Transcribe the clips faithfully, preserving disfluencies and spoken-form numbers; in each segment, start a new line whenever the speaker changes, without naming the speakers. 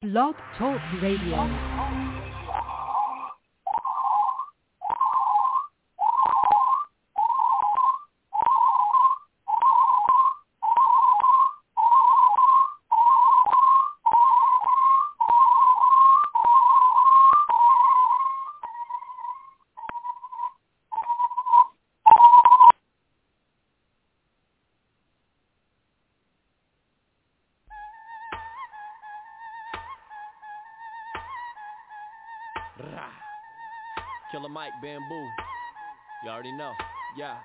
Blog Talk Radio.
Killer Mike, Bamboo. You already know. Yeah.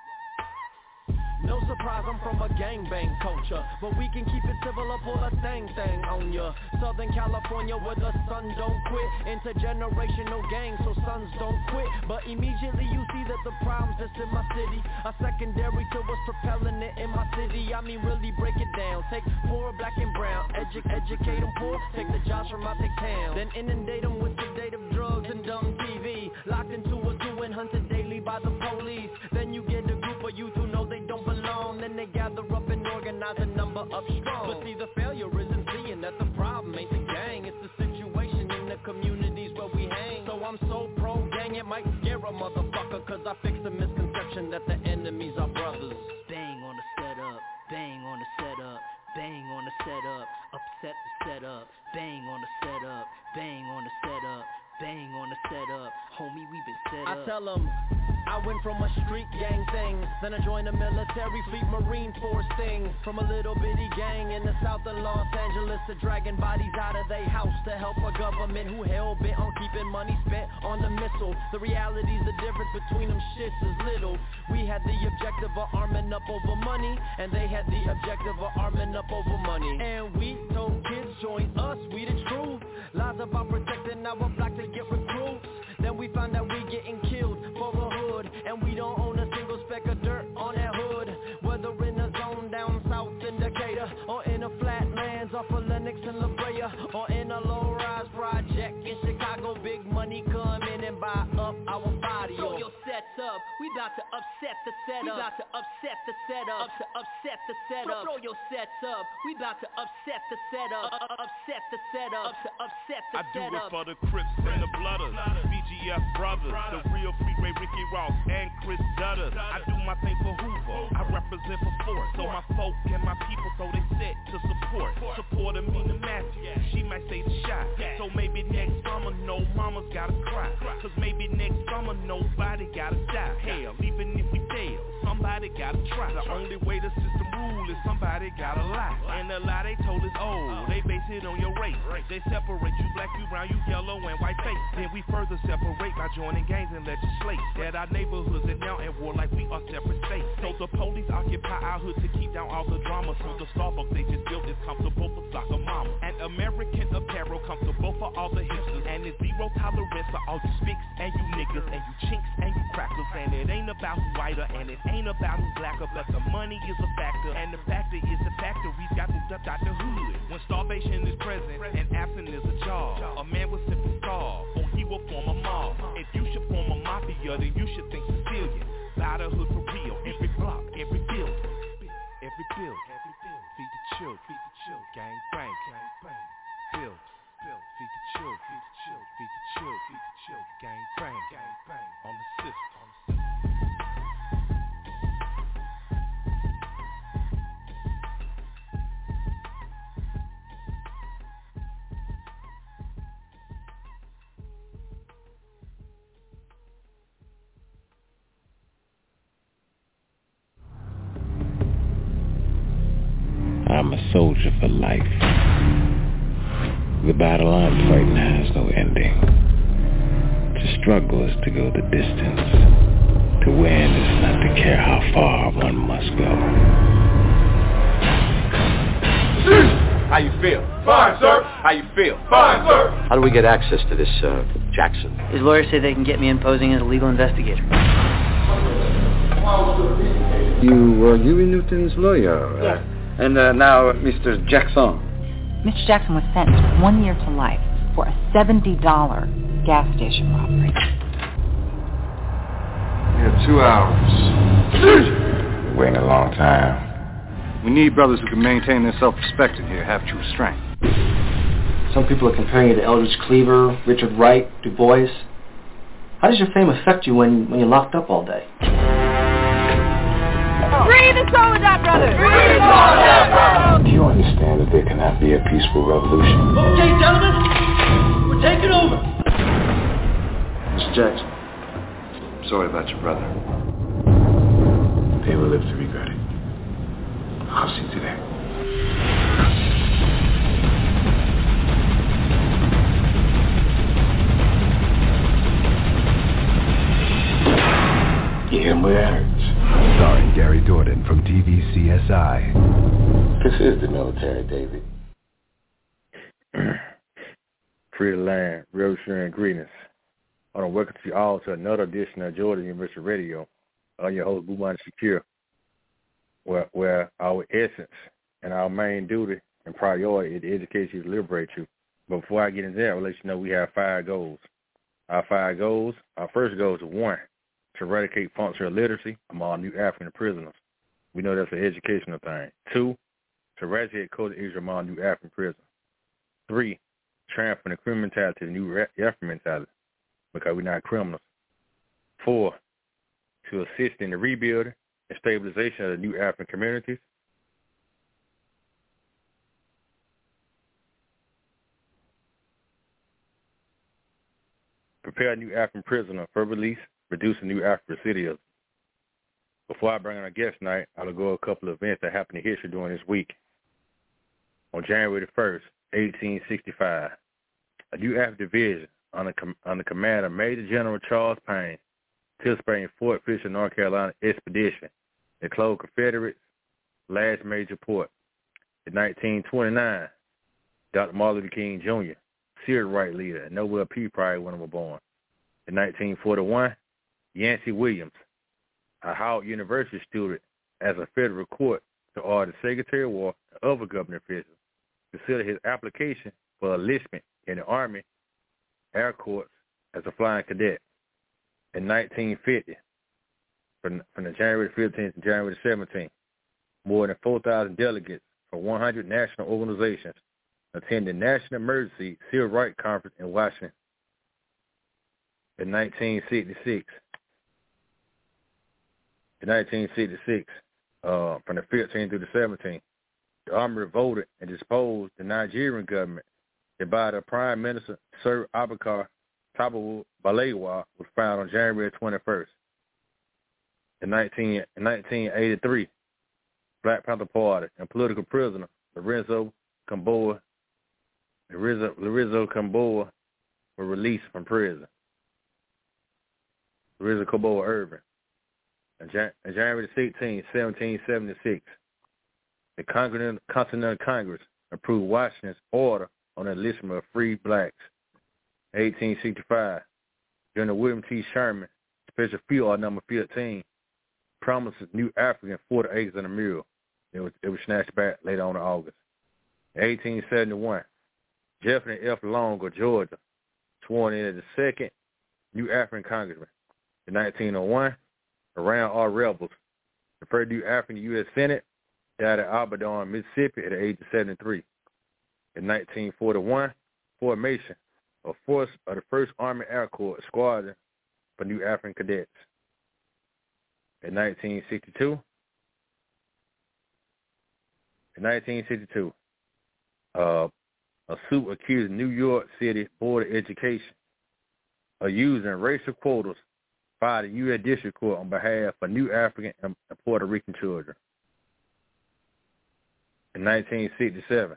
No surprise, I'm from a gangbang culture, but we can keep it civil or pull a thang thang on ya. Southern California where the sun don't quit, intergenerational gang so sons don't quit. But immediately you see that the problems that's in my city are secondary to what's propelling it in my city. I mean really break it down, take poor black and brown, edu- educate them poor, take the jobs from out the town, then inundate them with sedative drugs and dumb T V, locked into a zoo and hunted daily by the police. Then you get a group of youth who know they don't belong, then they gather up and organize a number up strong. But see, the failure isn't seeing that the problem ain't the gang, it's the situation in the communities where we hang. So I'm so pro-gang it might scare a motherfucker, cause I fix the misconception that the enemies are brothers.
Bang on the setup, bang on the setup, bang on the setup, upset the setup, bang on the setup, bang on the setup, bang on the setup, homie we been set up.
I tell them I went from a street gang thing, then I joined the military fleet marine force thing. From a little bitty gang in the south of Los Angeles to dragging bodies out of their house to help a government who hell-bent on keeping money spent on the missile. The reality's the difference between them shits is little. We had the objective of arming up over money, and they had the objective of arming up over money. And we told kids join us, we the truth. Lies about protecting our block to get recruits. Then we find that we getting killed for a hood, and we don't own a single speck of dirt on that hood. Whether in a zone down south in Decatur, or in the flatlands off of Lenox and La Brea, or in a low-rise project in Chicago, big money come in and buy up our body.
Throw your sets up, we bout to upset the setup. We bout to upset the setup, up to upset the setup. Throw your sets up, we bout to upset the setup, uh, upset the setup, up to upset the
I
setup.
do it for the Crips and the Blooders, B G F brothers, the real Freeway Ricky Ross and Chris Dutters. I do my thing for Hoover, I represent for Fort, so my folk and my people throw they set to support. Support Amina Matthews, she might say the shot. So maybe next summer no mama's gotta cry, cause maybe next summer nobody gotta die. Hell, even if we fail, somebody gotta try. The only way the system rule is somebody gotta lie. And the lie they told is old, they base it on your race. They separate you black, you brown, you yellow and white face. Then we further separate by joining gangs and legislate that our neighborhoods are now at war like we are separate states. So the police occupy our hood to keep down all the drama. So the Starbucks they just built is comfortable for soccer mama. And American Apparel comfortable for all the hipsters. And it's zero tolerance for all you spicks and you niggas and you chinks and you crackers. And it ain't about who whiter and it ain't about who blacker, but the money is a factor. And the factor is the factories got moved up out the hood. When starvation is present and absent is a job, a man will simply starve or he will form a mob. If you should form a mafia, then you should think Sicilian. Buy the hood for real, every block, every building, every building. Feed the children, feed the children, gang bang, gang bang. Build, build, feed the children, feed the children, feed the children, feed the children, gang bang, gang bang. On the system, on the system.
I'm a soldier for life. The battle I'm fighting has no ending. To struggle is to go the distance. To win is not to care how far one must go.
How you feel? Fine, sir. How you feel? Fine, sir.
How do we get access to this, uh, Jackson?
His lawyers say they can get me in posing as a legal investigator.
You were Huey Newton's lawyer.
Yes.
Uh, And uh, now, uh, Mister Jackson.
Mister Jackson was sentenced to one year to life for a seventy dollars gas station robbery.
We have two hours.
Waiting a long time.
We need brothers who can maintain their self-respect in here, have true strength.
Some people are comparing you to Eldridge Cleaver, Richard Wright, Du Bois. How does your fame affect you when, when you're locked up all day?
Free the Soledad brothers! Free the Soledad brothers!
Do you understand that there cannot be a peaceful revolution?
Okay, gentlemen, we're taking over.
Mister Jackson, I'm sorry about your brother.
They will live to regret it. I'll see to that. Yeah, Muertes.
Starring Gary Dourdan from T V C S I.
This is the military, David.
Free the land, revolutionary greetings. I want to welcome you all to another edition of Jordan University Radio. I'm your host, Buman Shakir, where, where our essence and our main duty and priority is to educate you, to liberate you. But before I get into that, I'll let you know we have five goals. Our five goals, our first goal is one, to eradicate functional illiteracy among new African prisoners. We know that's an educational thing. Two, to eradicate cultural ignorance among new African prisoners. Three, transfer the criminal mentality to the new African mentality because we're not criminals. Four, to assist in the rebuilding and stabilization of the new African communities. Prepare new African prisoners for release, reducing new African recidivism. Before I bring on our guest tonight, I'll go over a couple of events that happened in history during this week. On January the first, eighteen sixty-five, a new African division under, com- under command of Major General Charles Payne participating in Fort Fisher, North Carolina expedition that closed Confederates' last major port. In nineteen twenty-nine, Doctor Martin Luther King Junior, civil rights leader and Nobel Peace Prize winner, was born. In nineteen forty-one, Yancey Williams, a Howard University student, as a federal court to order the Secretary of War and other government officials to consider his application for enlistment in the Army Air Corps as a flying cadet. In nineteen fifty, from, from the January fifteenth to January seventeenth, more than four thousand delegates from one hundred national organizations attended the National Emergency Civil Rights Conference in Washington. In nineteen sixty-six, in nineteen sixty-six, uh, from the fifteenth through the seventeenth, the Army revolted and disposed the Nigerian government that by the Prime Minister Sir Abubakar Tafawa Balewa was found on January twenty-first. In, nineteen, in nineteen eighty-three, Black Panther Party and political prisoner Lorenzo Kamboa, Lorenzo, Lorenzo Kamboa were released from prison. Lorenzo Kamboa Irvin. On, Jan- on January sixteenth, seventeen seventy-six, the Continental, Continental Congress approved Washington's order on the enlistment of free blacks. eighteen sixty-five, General William T. Sherman, Special Field Order Number fifteen, promises new African forty acres and a mule. It was, it was snatched back later on in August. In eighteen seventy-one, Jefferson F. Long of Georgia, sworn in as the second new African congressman. In nineteen oh one, Around R. Rebels, the first new African U S Senate, died at Abaddon, Mississippi at the age of seventy-three. In nineteen forty-one, formation of force of the first Army Air Corps squadron for new African cadets. In nineteen sixty-two, in nineteen sixty-two, uh, a suit accused New York City Board of Education of using racial quotas by the U S District Court on behalf of new African and Puerto Rican children. In nineteen sixty-seven,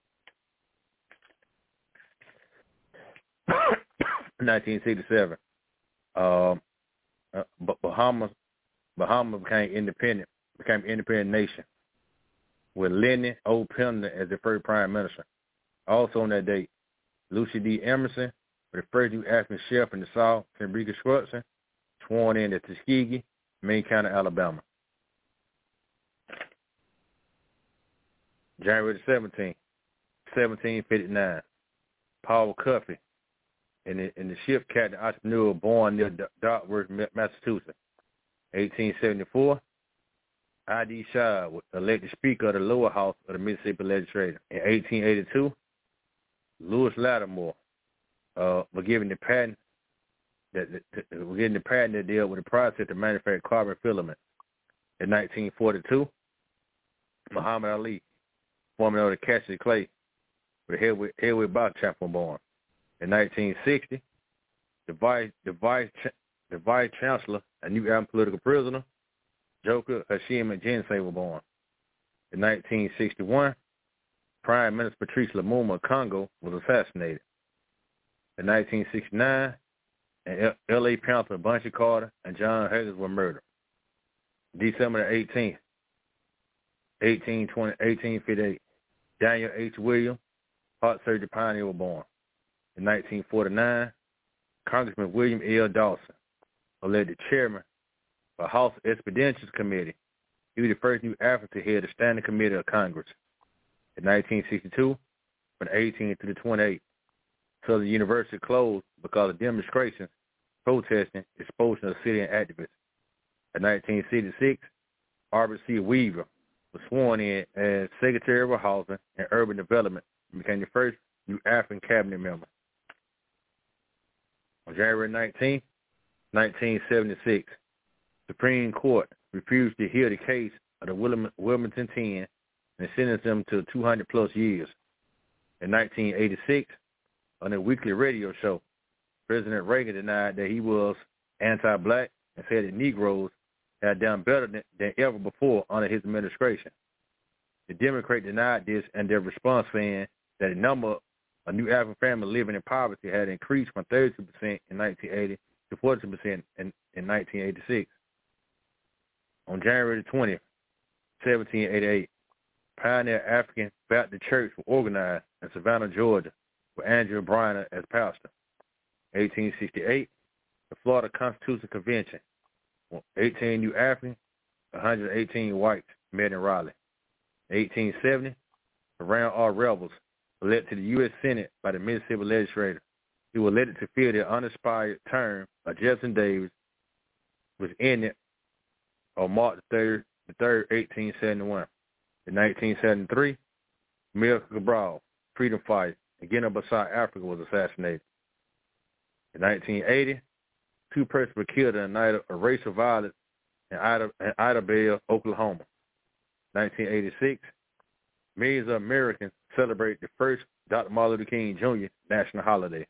nineteen sixty-seven, um, uh, Bahamas, Bahamas became independent, became an independent nation, with Lyndon O. Pendleton as the first prime minister. Also on that date, Lucy D. Emerson, the first new African chef in the South, Enrique Schwartzen, sworn in at Tuskegee, Maine County, Alabama. January seventeenth, seventeen fifty-nine, Paul Cuffey, and the, and the ship captain entrepreneur born near Dartmouth, Massachusetts. eighteen seventy-four, I D Shaw was elected Speaker of the lower house of the Mississippi Legislature. In eighteen eighty-two, Lewis Lattimore uh, were given the patent that were given the patent that dealt with the process to manufacture carbon filament. In nineteen forty-two, Muhammad Ali, formerly known as Cassius Clay, with a heavyweight, heavyweight boxing champion, born. In nineteen sixty, the vice the vice the vice chancellor, a New African political prisoner, Joker Hashim Jinsei, were born. In nineteen sixty-one, Prime Minister Patrice Lumumba of Congo was assassinated. In nineteen sixty-nine, and L A Panther Bunchy Carter and John Higgins were murdered. December the eighteenth, eighteen twenty, eighteen fifty-eight, Daniel H. Williams, heart surgery pioneer, was born. In nineteen forty-nine, Congressman William L. Dawson was elected chairman of the House Expeditions Committee. He was the first New African to head the Standing Committee of Congress. In nineteen sixty-two, from the eighteenth to the twenty-eighth, Southern University closed because of demonstrations protesting expulsion of city activists. In nineteen sixty-six, Albert C. Weaver was sworn in as Secretary of Housing and Urban Development and became the first New African cabinet member. On January nineteenth, nineteen seventy-six, Supreme Court refused to hear the case of the Wilmington Ten and sentenced them to two hundred plus years. In nineteen eighty-six, on a weekly radio show, President Reagan denied that he was anti-black and said that Negroes had done better than, than ever before under his administration. The Democrats denied this, and their response saying that the number of New African families living in poverty had increased from thirty-two percent in nineteen eighty to forty-two percent in, in nineteen eighty-six. On January twentieth, seventeen eighty-eight, Pioneer African Baptist Church was organized in Savannah, Georgia, with Andrew Briner as pastor. eighteen sixty-eight, the Florida Constitutional Convention. eighteen New Africans, one hundred eighteen whites met in Raleigh. eighteen seventy, the Round R rebels were elected to the U S Senate by the Mississippi legislature. He was elected to fill the unexpired term by Jefferson Davis, was ended on March the third, eighteen seventy-one. In nineteen seventy-three, Amilcar Cabral, freedom fighter in Guinea-Bissau, Africa, was assassinated. In nineteen eighty, two persons were killed in a night of racial violence in Idabel, Oklahoma. nineteen eighty-six, millions of Americans celebrate the first Doctor Martin Luther King Junior national holiday.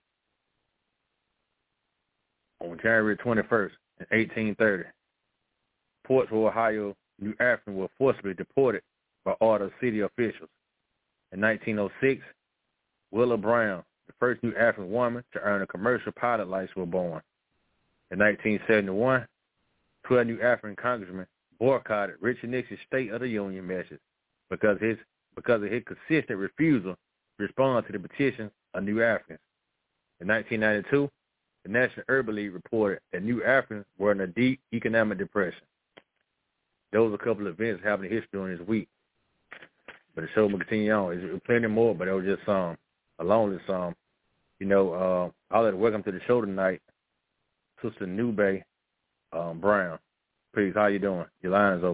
On January twenty-first, in eighteen thirty, Portsmouth, Ohio, New Africans were forcibly deported by order of city officials. In nineteen oh six, Willa Brown, the first New African woman to earn a commercial pilot license, was born. In nineteen seventy-one, twelve New African congressmen boycotted Richard Nixon's State of the Union message because his because of his consistent refusal to respond to the petitions of New Africans. In nineteen ninety-two, the National Urban League reported that New Africans were in a deep economic depression. Those are a couple of events happening in history during this week. But the show will continue on. There's plenty more, but it was just some, a lonely song. You know, uh, I'd like to welcome to the show tonight Sister Nube um, Brown. Please, how you doing? Your line is open.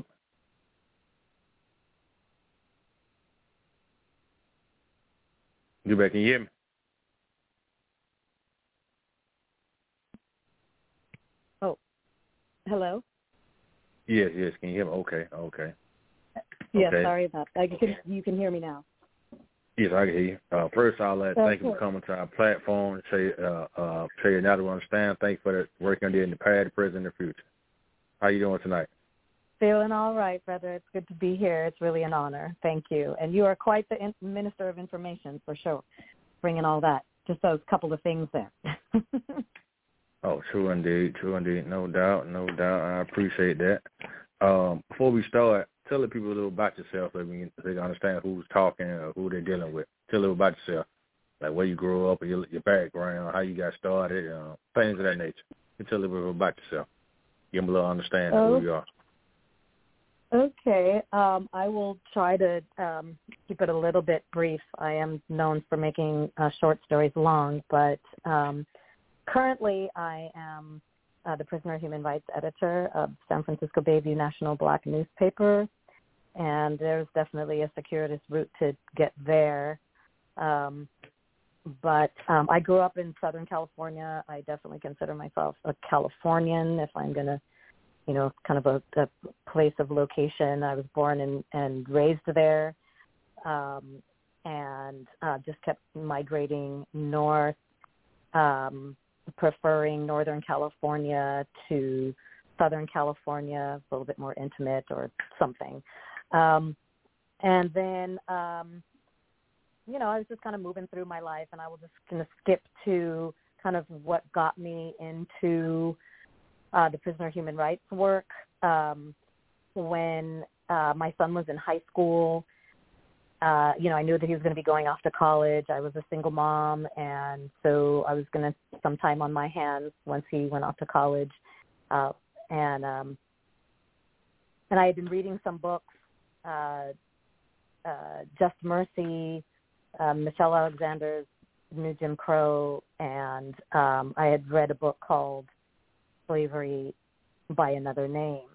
Nube, can you hear me?
Oh, hello?
Yes, yes. Can you hear me? Okay, okay.
Yes,
okay.
sorry about that. You can, you can hear me now.
Yes, I can hear you. Uh, first, I'd like to thank you for coming to our platform. Tell you, uh, uh, tell you now that we understand. Thank you for the work you did in the past, present, and the future. How you doing tonight?
Feeling all right, brother. It's good to be here. It's really an honor. Thank you. And you are quite the in- Minister of Information, for sure, bringing all that. Just those couple of things there.
Oh, true indeed, true indeed. No doubt, no doubt. I appreciate that. Um, before we start, tell the people a little about yourself so they can understand who's talking or who they're dealing with. Tell a little about yourself, like where you grew up, or your, your background, how you got started, uh, things of that nature. You tell a little bit about yourself. Give them a little understanding
oh,
of who you are.
Okay. Um, I will try to um, keep it a little bit brief. I am known for making uh, short stories long, but um, currently I am uh, the Prisoner Human Rights Editor of San Francisco Bayview National Black newspaper, and there's definitely a circuitous route to get there. Um, but um, I grew up in Southern California. I definitely consider myself a Californian if I'm going to, you know, kind of a, a place of location. I was born and, and raised there, um, and uh, just kept migrating north, um, preferring Northern California to Southern California, a little bit more intimate or something. Um, and then, um, you know, I was just kind of moving through my life, and I will just kind of skip to kind of what got me into uh, the prisoner human rights work. Um, when uh, my son was in high school, uh, you know, I knew that he was going to be going off to college. I was a single mom, and so I was going to some time on my hands once he went off to college. Uh, and um, and I had been reading some books, uh, uh, Just Mercy, um, Michelle Alexander's New Jim Crow, and um, I had read a book called Slavery by Another Name.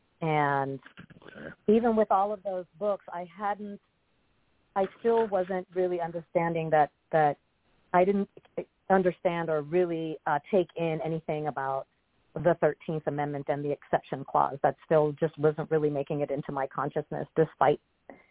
And even with all of those books, I hadn't, I still wasn't really understanding that, that I didn't understand or really uh, take in anything about the thirteenth Amendment and the exception clause. That still just wasn't really making it into my consciousness despite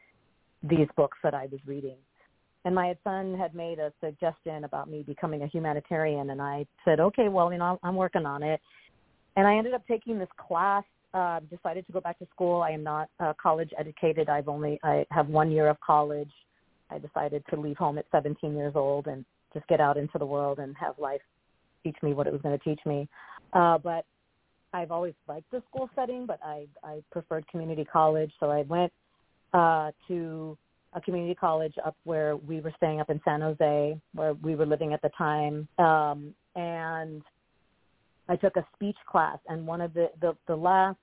these books that I was reading. And my son had made a suggestion about me becoming a humanitarian, and I said, okay, well, you know, I'm working on it. And I ended up taking this class, uh, decided to go back to school. I am not uh, college educated. I've only, I have one year of college. I decided to leave home at seventeen years old and just get out into the world and have life teach me what it was going to teach me. Uh, but I've always liked the school setting, but I, I preferred community college. So I went uh, to a community college up where we were staying up in San Jose, where we were living at the time. Um, and I took a speech class, and one of the, the, the last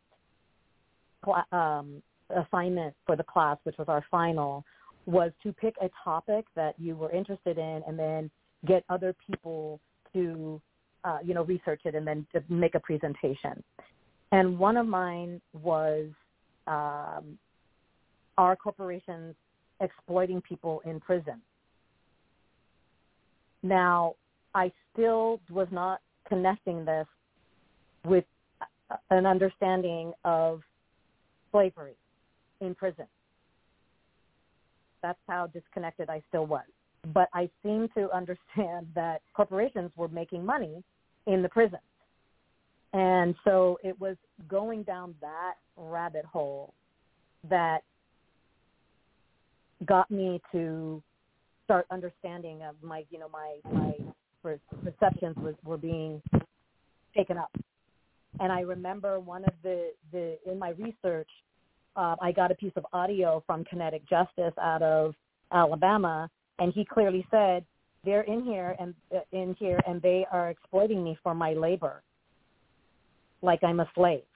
cl- um, assignment for the class, which was our final, was to pick a topic that you were interested in and then get other people to Uh, you know, research it and then to make a presentation. And one of mine was um, are corporations exploiting people in prison? Now, I still was not connecting this with an understanding of slavery in prison. That's how disconnected I still was. But I seem to understand that corporations were making money in the prisons. And so it was going down that rabbit hole that got me to start understanding of my, you know, my, my perceptions was, were being taken up. And I remember one of the, the in my research, uh, I got a piece of audio from Kinetic Justice out of Alabama, and he clearly said, they're in here and uh, in here, and they are exploiting me for my labor, like I'm a slave.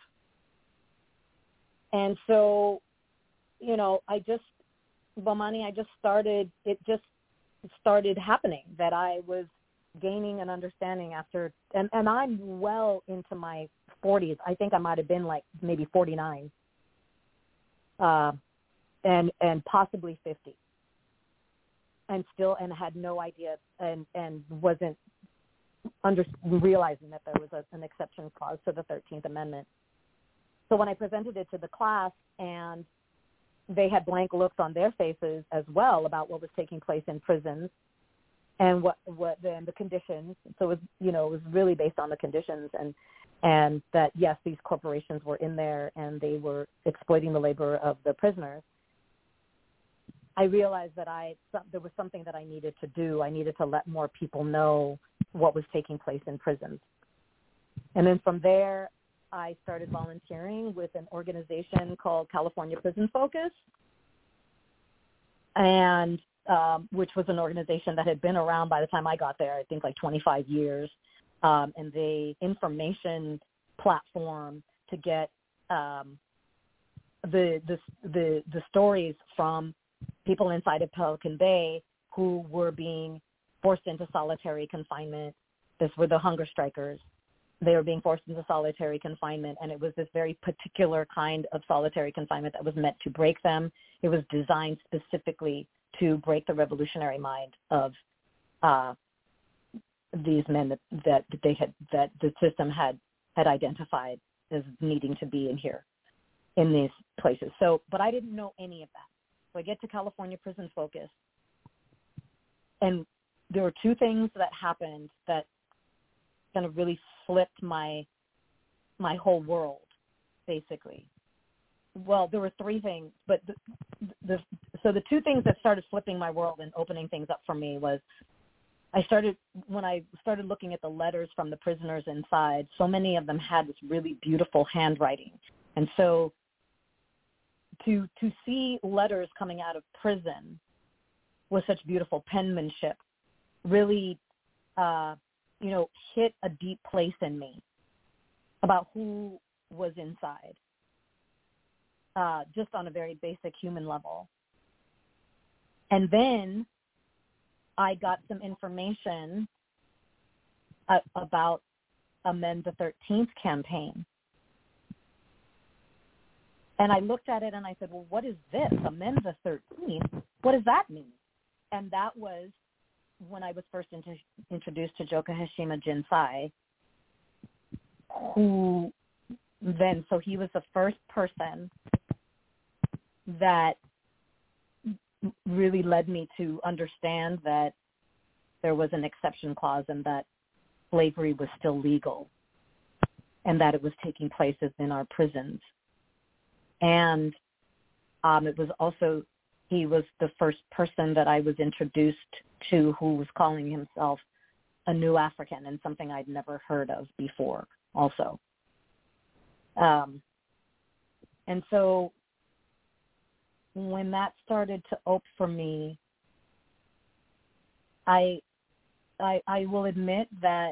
And so, you know, I just, Bomani, I just started. It just started happening that I was gaining an understanding after, and, and I'm well into my forties. I think I might have been like maybe forty-nine, uh, and and possibly fifty. And still, and had no idea, and, and wasn't under, realizing that there was a, an exception clause to the thirteenth Amendment. So when I presented it to the class, and they had blank looks on their faces as well about what was taking place in prisons, and what what the, the conditions. So it was, you know, it was really based on the conditions, and and that yes, these corporations were in there and they were exploiting the labor of the prisoners. I realized that I there was something that I needed to do. I needed to let more people know what was taking place in prisons. And then from there, I started volunteering with an organization called California Prison Focus, and um, which was an organization that had been around by the time I got there, I think like twenty-five years, um, and the information platform to get um, the, the the the stories from people inside of Pelican Bay who were being forced into solitary confinement. This were the hunger strikers. They were being forced into solitary confinement, and it was this very particular kind of solitary confinement that was meant to break them. It was designed specifically to break the revolutionary mind of uh, these men that, that they had that the system had had identified as needing to be in here, in these places. So, but I didn't know any of that. So I get to California Prison Focus, and there were two things that happened that kind of really flipped my my whole world, basically. Well, there were three things, but the, the so the two things that started flipping my world and opening things up for me was I started when I started looking at the letters from the prisoners inside. So many of them had this really beautiful handwriting, and so to to see letters coming out of prison with such beautiful penmanship really, uh, you know, hit a deep place in me about who was inside, uh, just on a very basic human level. And then I got some information uh, about Amend the thirteenth campaign. And I looked at it and I said, well, what is this? Amend the thirteenth? What does that mean? And that was when I was first inter- introduced to Joka Hashima Jinsai, who then, so he was the first person that really led me to understand that there was an exception clause and that slavery was still legal and that it was taking place in our prisons. And um, it was also, he was the first person that I was introduced to who was calling himself a New African, and something I'd never heard of before also. Um, and so when that started to open for me, I, I, I will admit that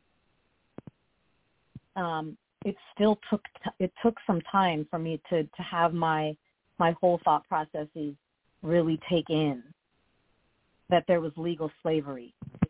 um, it still took it took some time for me to, to have my my whole thought processes really take in that there was legal slavery.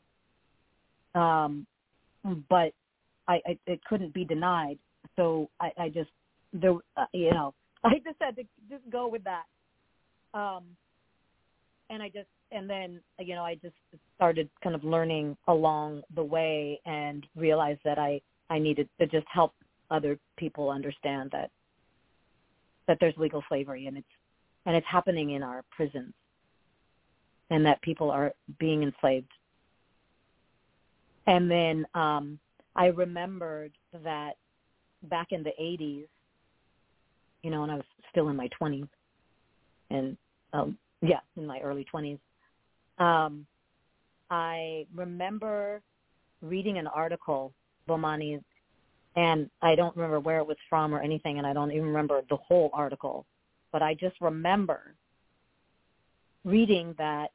Um, but I, I it couldn't be denied, so I, I just there uh, you know I just had to just go with that. Um, and I just, and then, you know, I just started kind of learning along the way and realized that I, I needed to just help other people understand that, that there's legal slavery and it's, and it's happening in our prisons and that people are being enslaved. And then um, I remembered that back in the eighties, you know, when I was still in my twenties, and um, yeah, in my early twenties, um, I remember reading an article, Bomani, and I don't remember where it was from or anything, and I don't even remember the whole article, but I just remember reading that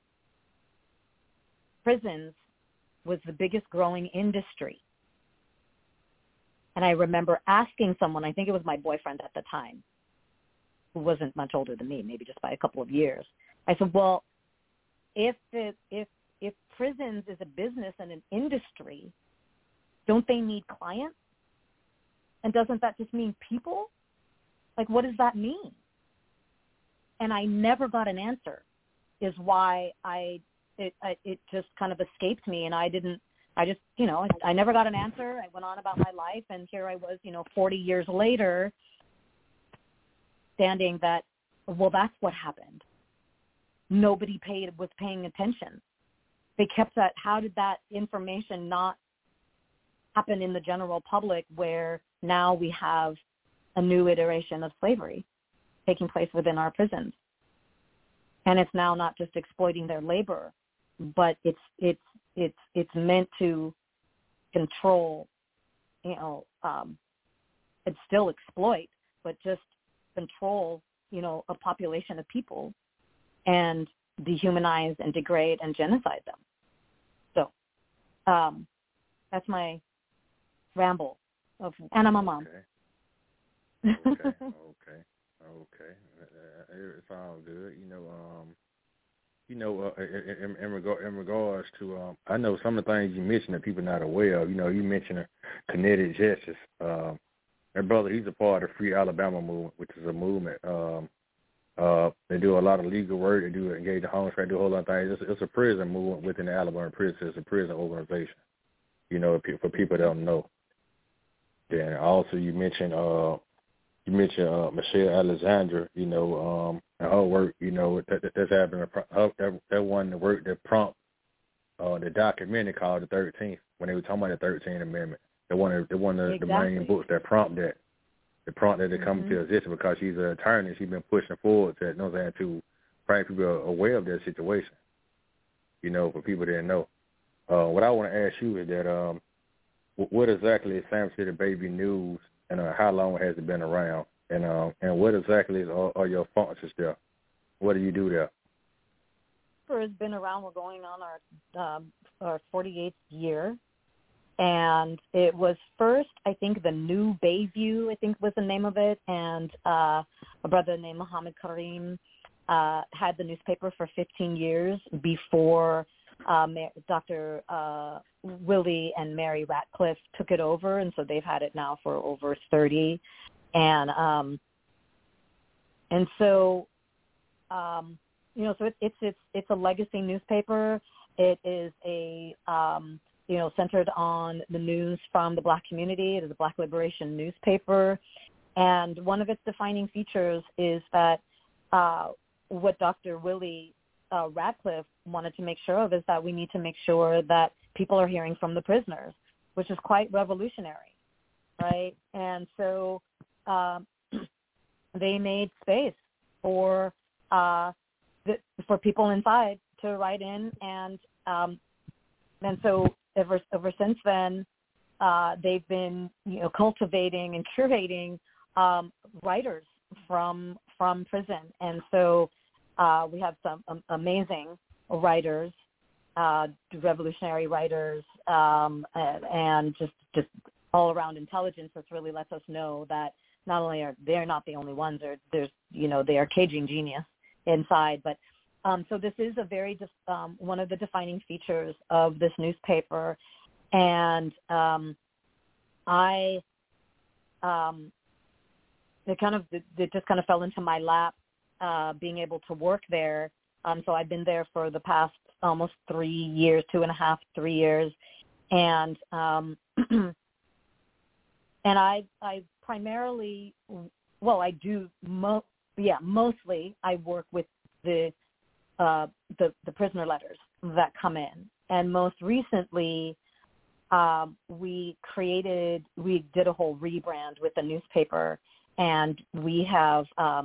prisons was the biggest growing industry. And I remember asking someone, I think it was my boyfriend at the time, who wasn't much older than me, maybe just by a couple of years. I said, well, if it, if if prisons is a business and an industry, don't they need clients? And doesn't that just mean people? Like, what does that mean? And I never got an answer, is why I it it just kind of escaped me, and I didn't. I just, you know, I, I never got an answer. I went on about my life, and here I was, you know, forty years later, standing that, well, that's what happened. Nobody paid was paying attention. They kept that. How did that information not happen in the general public, where now we have a new iteration of slavery taking place within our prisons? And it's now not just exploiting their labor, but it's it's it's it's meant to control, you know, um, it's still exploit, but just control, you know, a population of people and dehumanize and degrade and genocide them. So um, that's my ramble of, and I'm a mom.
Okay, okay, okay, okay. It sounds good. You know, um, you know, uh, in, in, regard, in regards to, um, I know some of the things you mentioned that people are not aware of. You know, you mentioned kinetic justice. Um, my brother, he's a part of the Free Alabama movement, which is a movement um, Uh, they do a lot of legal work. They do engage in homeless, they do a whole lot of things. It's, it's a prison movement within the Alabama prison. It's a prison organization, you know, for people that don't know. Then also you mentioned uh, you mentioned uh, Michelle Alexander, you know, um, and her work, you know, that, that, that's happening. Her, that, that one, the work that prompt uh, the documentary called The thirteenth, when they were talking about the thirteenth Amendment. They one of the, one of exactly. the main books that prompt that. The prompt that they come mm-hmm. to existence because she's an attorney. She's been pushing forward to, you know what I'm saying, to bring people aware of that situation, you know, for people that didn't know. Uh, what I want to ask you is that um, what exactly is Sam City Baby News, and uh, how long has it been around? And um, and what exactly are, are your functions there? What do you do there?
It's been around. We're going on our um, our forty-eighth year. And it was first, I think, the New Bayview, I think was the name of it. And uh, a brother named Muhammad Karim uh, had the newspaper for fifteen years before uh, Doctor Uh, Willie and Mary Ratcliffe took it over. And so they've had it now for over thirty. And um, and so, um, you know, so it, it's it's it's a legacy newspaper. It is a um, you know, centered on the news from the Black community. It is a Black liberation newspaper. And one of its defining features is that uh, what Doctor Willie uh, Ratcliffe wanted to make sure of is that we need to make sure that people are hearing from the prisoners, which is quite revolutionary, right? And so um, they made space for uh, the, for people inside to write in, and um, and so Ever, ever since then, uh, they've been, you know, cultivating and curating um, writers from from prison, and so uh, we have some um, amazing writers, uh, revolutionary writers, um, and, and just just all around intelligence. That really lets us know that not only are they're not the only ones, or there's you know they are caging genius inside, but. Um, so this is a very um, one of the defining features of this newspaper, and um, I um, it kind of it, it just kind of fell into my lap, uh, being able to work there. Um, so I've been there for the past almost three years, two and a half, three years, and um, and I I primarily well I do mo- yeah mostly I work with the Uh, the, the prisoner letters that come in. And most recently, um, we created, we did a whole rebrand with the newspaper, and we have um,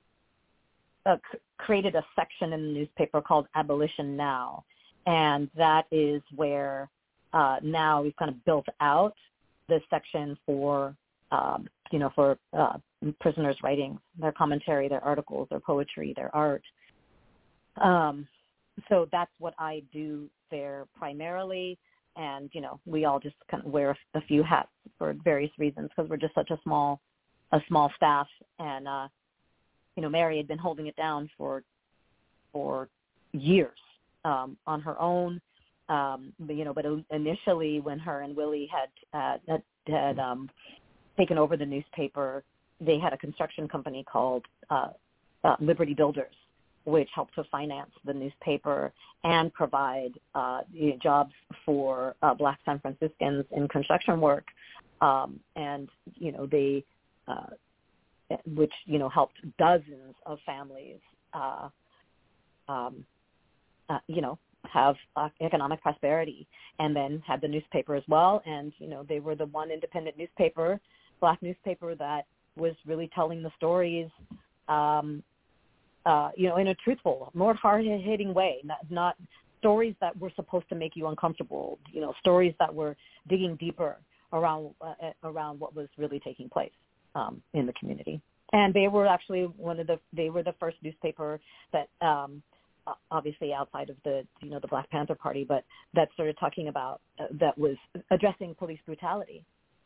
uh, c- created a section in the newspaper called Abolition Now. And that is where uh, now we've kind of built out this section for, um, you know, for uh, prisoners' writings, their commentary, their articles, their poetry, their art. Um, so that's what I do there primarily, and you know we all just kind of wear a few hats for various reasons because we're just such a small, a small staff, and uh, you know Mary had been holding it down for for years um, on her own, um, but, you know. But initially, when her and Willie had uh, had, had um, taken over the newspaper, they had a construction company called uh, uh, Liberty Builders, which helped to finance the newspaper and provide uh, you know, jobs for uh, Black San Franciscans in construction work, um, and you know they, uh, which you know helped dozens of families, uh, um, uh, you know, have uh, economic prosperity, and then had the newspaper as well. And you know they were the one independent newspaper, Black newspaper, that was really telling the stories. Um, Uh, you know, in a truthful, more hard-hitting way, not, not stories that were supposed to make you uncomfortable, you know, stories that were digging deeper around uh, around what was really taking place um, in the community. And they were actually one of the, they were the first newspaper that, um, obviously outside of the, you know, the Black Panther Party, but that started talking about, uh, that was addressing police brutality.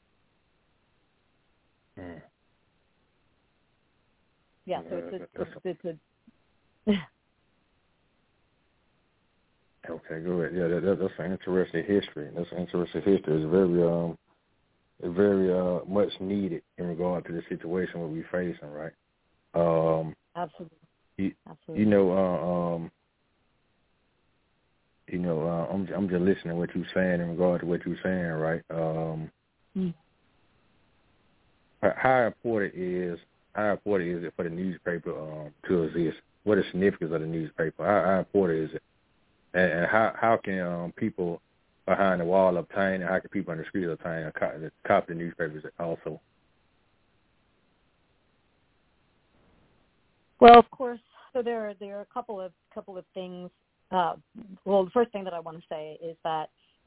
Mm.
Yeah, so it's a, it's, it's a
okay, good. Yeah, that, that, that's an interesting history. That's an interesting history. It's very, um, it's very uh, much needed in regard to the situation we're facing, right? Um,
Absolutely.
You,
Absolutely.
you know, uh, um, you know, uh, I'm I'm just listening to what you're saying in regard to what you're saying, right? Um,
mm.
How important is how important is it for the newspaper um, to exist? What is the significance of the newspaper? How, how important is it? And, and how how can um, people behind the wall obtain, and how can people on the street obtain a copy, a copy of the newspapers also?
Well, of course. So there are there are a couple of couple of things. Uh, well, the first thing that I want to say is that,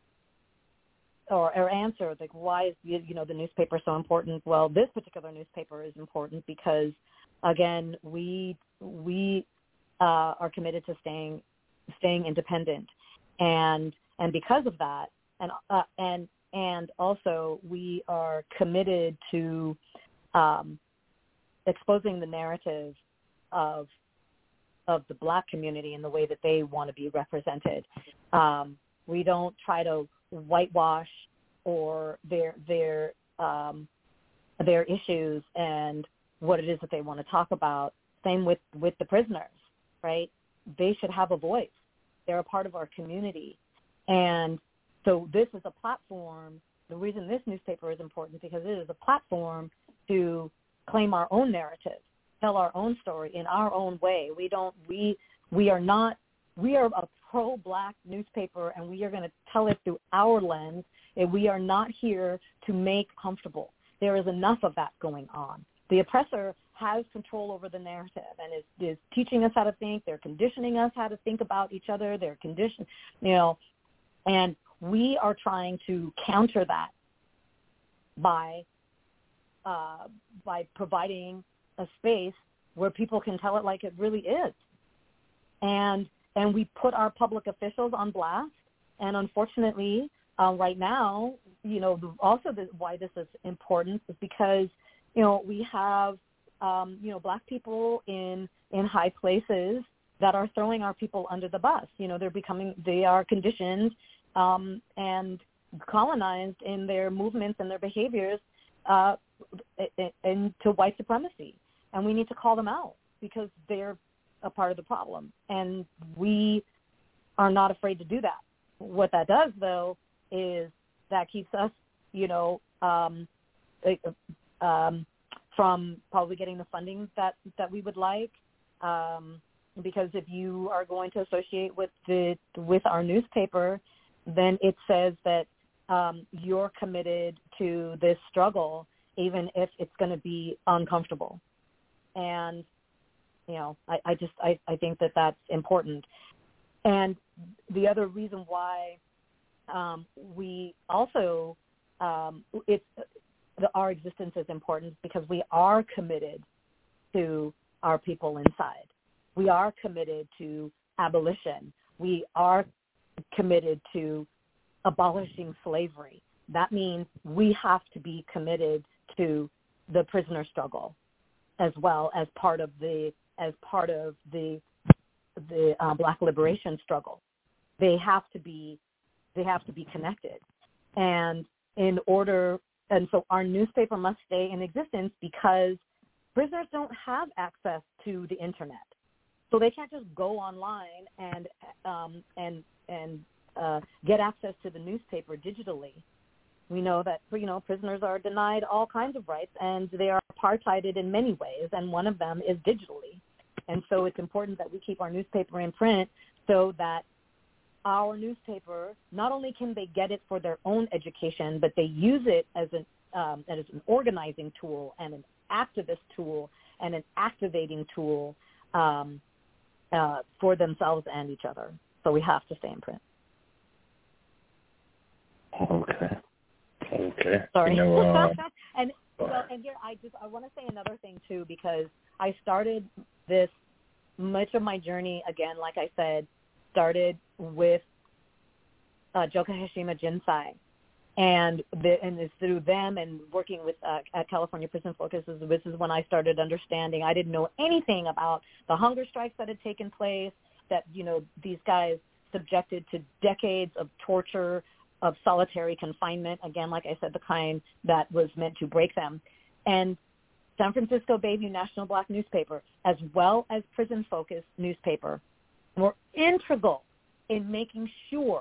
or, or answer, like, why is you know the newspaper so important? Well, this particular newspaper is important because, again, we we uh, are committed to staying staying independent, and and because of that, and uh, and and also we are committed to um, exposing the narrative of of the Black community in the way that they want to be represented. Um, we don't try to whitewash or their their um, their issues and what it is that they want to talk about. Same with, with the prisoners, right? They should have a voice. They're a part of our community. And so this is a platform. The reason this newspaper is important because it is a platform to claim our own narrative, tell our own story in our own way. We don't, we, we are not, we are a pro-Black newspaper, and we are going to tell it through our lens, and we are not here to make comfortable. There is enough of that going on. The oppressor has control over the narrative and is, is teaching us how to think. They're conditioning us how to think about each other. They're condition, you know, and we are trying to counter that by uh, by providing a space where people can tell it like it really is. And and we put our public officials on blast. And unfortunately, uh, right now, you know, the, also the, why this is important is because, you know, we have, um, you know, Black people in in high places that are throwing our people under the bus. You know, they're becoming, they are conditioned um, and colonized in their movements and their behaviors uh, into white supremacy. And we need to call them out because they're a part of the problem. And we are not afraid to do that. What that does, though, is that keeps us, you know, um, um, from probably getting the funding that, that we would like. Um, because if you are going to associate with the with our newspaper, then it says that um, you're committed to this struggle, even if it's going to be uncomfortable. And, you know, I, I just I, I think that that's important. And the other reason why um, we also um, it's the, our existence is important because we are committed to our people inside. We are committed to abolition. We are committed to abolishing slavery. That means we have to be committed to the prisoner struggle as well as part of the as part of the the uh, Black liberation struggle. They have to be they have to be connected. And in order and so our newspaper must stay in existence because prisoners don't have access to the internet. So they can't just go online and um, and and uh, get access to the newspaper digitally. We know that, you know, prisoners are denied all kinds of rights, and they are apartheided in many ways, and one of them is digitally. And so it's important that we keep our newspaper in print so that our newspaper, not only can they get it for their own education, but they use it as an um, as an organizing tool and an activist tool and an activating tool um, uh, for themselves and each other. So we have to stay in print.
Okay. Okay.
Sorry.
You know, uh,
and well, and here I just I want to say another thing too, because I started this much of my journey again, like I said, started with uh, Joka Hashima Jinsai, and the, and it's through them and working with uh, at California Prison Focuses. This is when I started understanding. I didn't know anything about the hunger strikes that had taken place. That you know these guys subjected to decades of torture, of solitary confinement, again, like I said, the kind that was meant to break them. And San Francisco Bayview National Black newspaper, as well as Prison Focus newspaper, were integral in making sure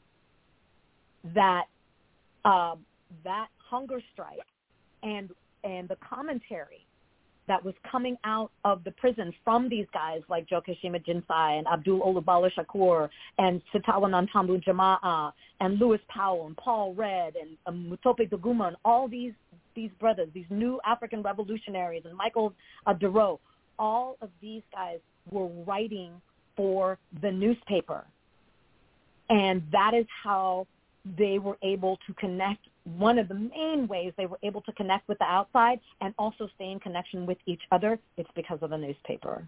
that um, that hunger strike and and the commentary that was coming out of the prison from these guys like Joe Kashima Jinsai and Abdul Olubala Shakur and Sitawa Nantambu Jama'a and Lewis Powell and Paul Redd and um, Mutope Duguma and all these these brothers, these new African revolutionaries and Michael uh, Duro, all of these guys were writing for the newspaper. And that is how they were able to connect. One of the main ways they were able to connect with the outside and also stay in connection with each other, it's because of the newspaper.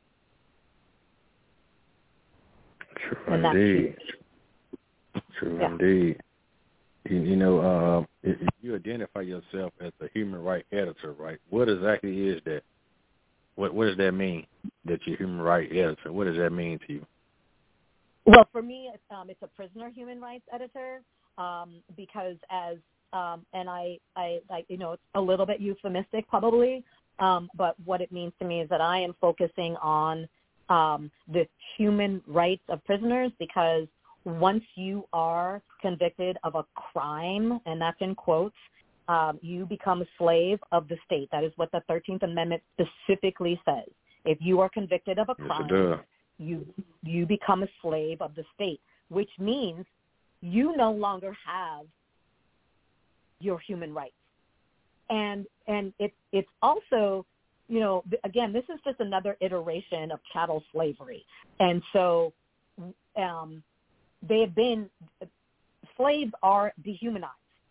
True
and
indeed. True
yeah.
indeed. You, you know, uh, if you identify yourself as a human rights editor, right? What exactly is that? What What does that mean? That you're a human rights editor? What does that mean to you?
Well, for me, it's, um, it's a prisoner human rights editor um, because as um, and I, I, I, you know, it's a little bit euphemistic probably, um, but what it means to me is that I am focusing on um, the human rights of prisoners because once you are convicted of a crime, and that's in quotes, um, you become a slave of the state. That is what the thirteenth Amendment specifically says. If you are convicted of a crime,
yes,
you you become a slave of the state, which means you no longer have your human rights. And and it's it's also, you know, again, this is just another iteration of chattel slavery. And so um, they have been, slaves are dehumanized.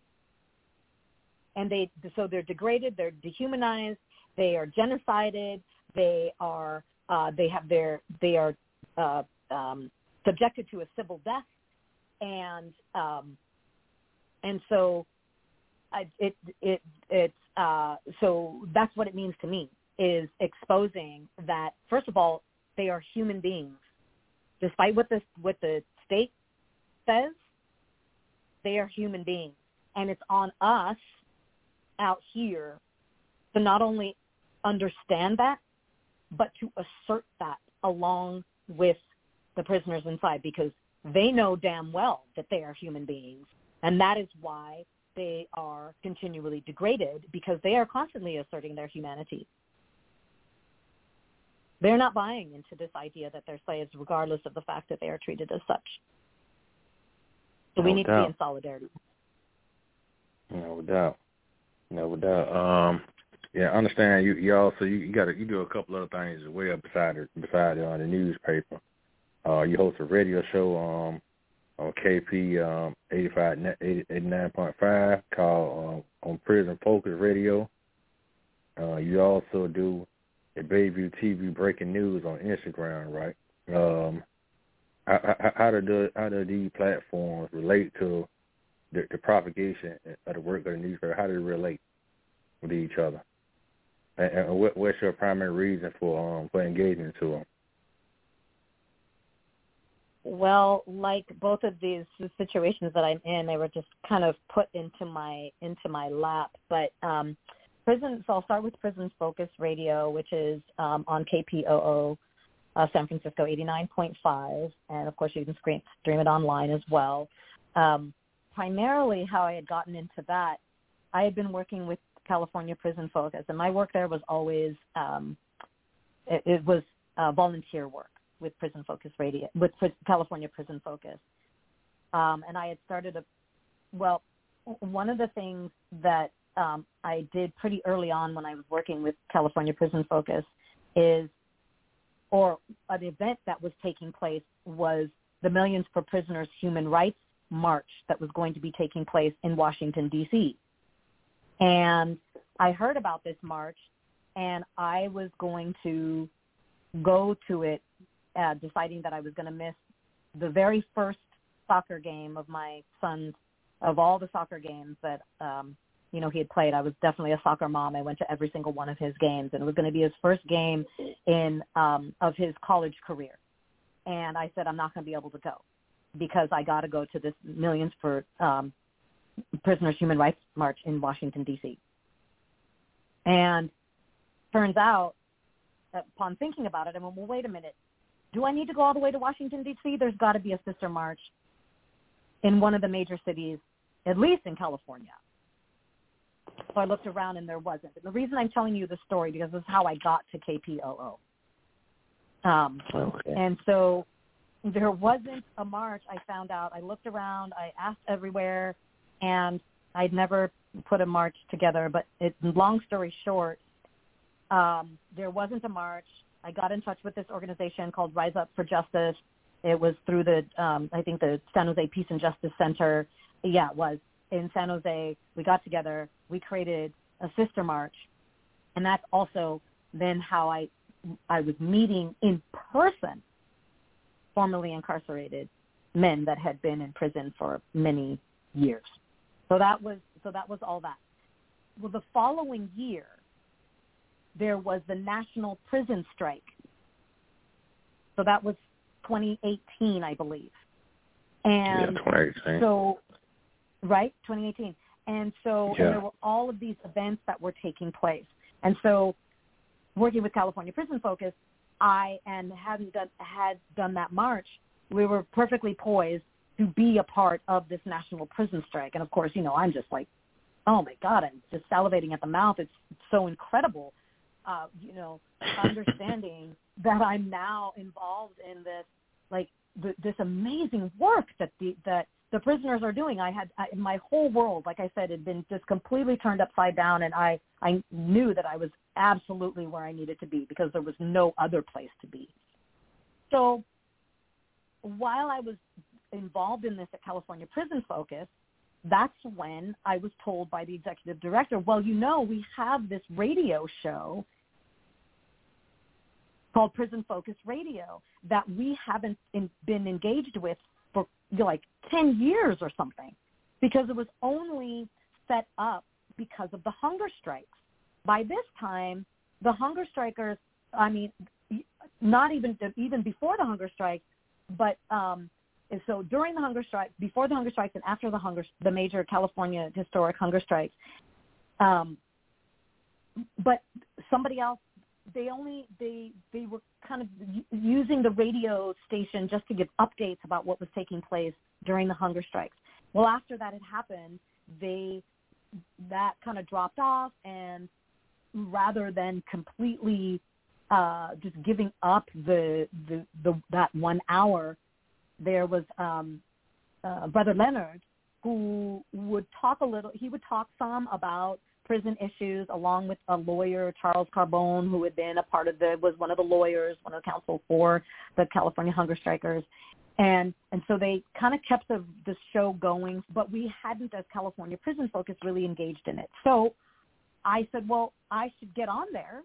And they so they're degraded, they're dehumanized, they are genocided, they are uh, they have their they are uh, um, subjected to a civil death, and um, and so I, it it it's uh, so that's what it means to me, is exposing that first of all they are human beings, despite what the what the state says, they are human beings, and it's on us out here to not only understand that, but to assert that along with the prisoners inside, because they know damn well that they are human beings. And that is why they are continually degraded, because they are constantly asserting their humanity. They're not buying into this idea that they're slaves, regardless of the fact that they are treated as such. So we
No
need
doubt.
to be in solidarity.
No doubt. No doubt. Um, yeah, I understand. You, you also you, you got you do a couple other things as well beside it, beside uh, the newspaper. Uh, you host a radio show um, on K P um, eighty-five, eighty-nine point five called um, on Prison Focus Radio. Uh, you also do a Bayview T V breaking news on Instagram, right? Um, how, how, how do the, how do these platforms relate to the, the propagation of the work of the newspaper? How do they relate with each other? And, and what, what's your primary reason for um, for engaging into them?
Well, like both of these situations that I'm in, they were just kind of put into my into my lap. But um, prison. So I'll start with Prison Focus Radio, which is um, on K P O O uh, San Francisco eighty-nine point five, and of course you can stream stream it online as well. Um, primarily, how I had gotten into that, I had been working with California Prison Focus, and my work there was always um, it, it was uh, volunteer work with Prison Focus Radio, with California Prison Focus. Um, and I had started a, well, one of the things that um, I did pretty early on when I was working with California Prison Focus is, or an event that was taking place was the Millions for Prisoners Human Rights March that was going to be taking place in Washington, D C. And I heard about this march, and I was going to go to it, uh, deciding that I was going to miss the very first soccer game of my son's, of all the soccer games that, um, you know, he had played. I was definitely a soccer mom. I went to every single one of his games, and it was going to be his first game in um, of his college career. And I said, I'm not going to be able to go because I got to go to this Millions for um, Prisoners Human Rights March in Washington, D C. And turns out, upon thinking about it, I went, well, wait a minute. Do I need to go all the way to Washington, D C? There's got to be a sister march in one of the major cities, at least in California. So I looked around and there wasn't. And the reason I'm telling you this story, because this is how I got to K P O O. Um, okay. And so there wasn't a march, I found out. I looked around, I asked everywhere, and I'd never put a march together. But it, long story short, um, there wasn't a march. I got in touch with this organization called Rise Up for Justice. It was through the, um, I think, the San Jose Peace and Justice Center. Yeah, it was in San Jose. We got together. We created a sister march. And that's also then how I I was meeting in person formerly incarcerated men that had been in prison for many years. So that was so that was all that. Well, the following year, there was the national prison strike. So that was twenty eighteen, I believe. And
yeah, twenty eighteen.
So, right, twenty eighteen. And so
yeah.
and there were all of these events that were taking place. And so working with California Prison Focus, I, and hadn't done, had done that march, we were perfectly poised to be a part of this national prison strike. And, of course, you know, I'm just like, oh, my God, I'm just salivating at the mouth. It's so incredible, uh, you know, understanding that I'm now involved in this, like, th- this amazing work that the that the prisoners are doing. I had I, my whole world, like I said, had been just completely turned upside down, and I, I knew that I was absolutely where I needed to be because there was no other place to be. So while I was involved in this at California Prison Focus, that's when I was told by the executive director, well, you know, we have this radio show called Prison Focus Radio that we haven't in, been engaged with for like ten years or something, because it was only set up because of the hunger strikes. By this time, the hunger strikers, I mean, not even even before the hunger strikes, but um, so during the hunger strike, before the hunger strikes, and after the hunger, the major California historic hunger strikes. Um, but somebody else, they only they they were kind of using the radio station just to give updates about what was taking place during the hunger strikes. Well, after that had happened, they that kind of dropped off, and rather than completely uh, just giving up the, the the that one hour, there was um, uh, Brother Leonard, who would talk a little. He would talk some about prison issues, along with a lawyer, Charles Carbone, who had been a part of the was one of the lawyers, one of the counsel for the California hunger strikers, and and so they kind of kept the the show going, but we hadn't, as California Prison Focus, really engaged in it. So I said, well, I should get on there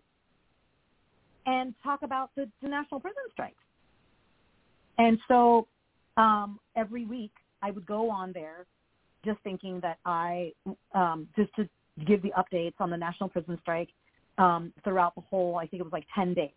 and talk about the, the national prison strikes. And so um, every week I would go on there just thinking that I, um, just to give the updates on the national prison strike um, throughout the whole, I think it was like ten days.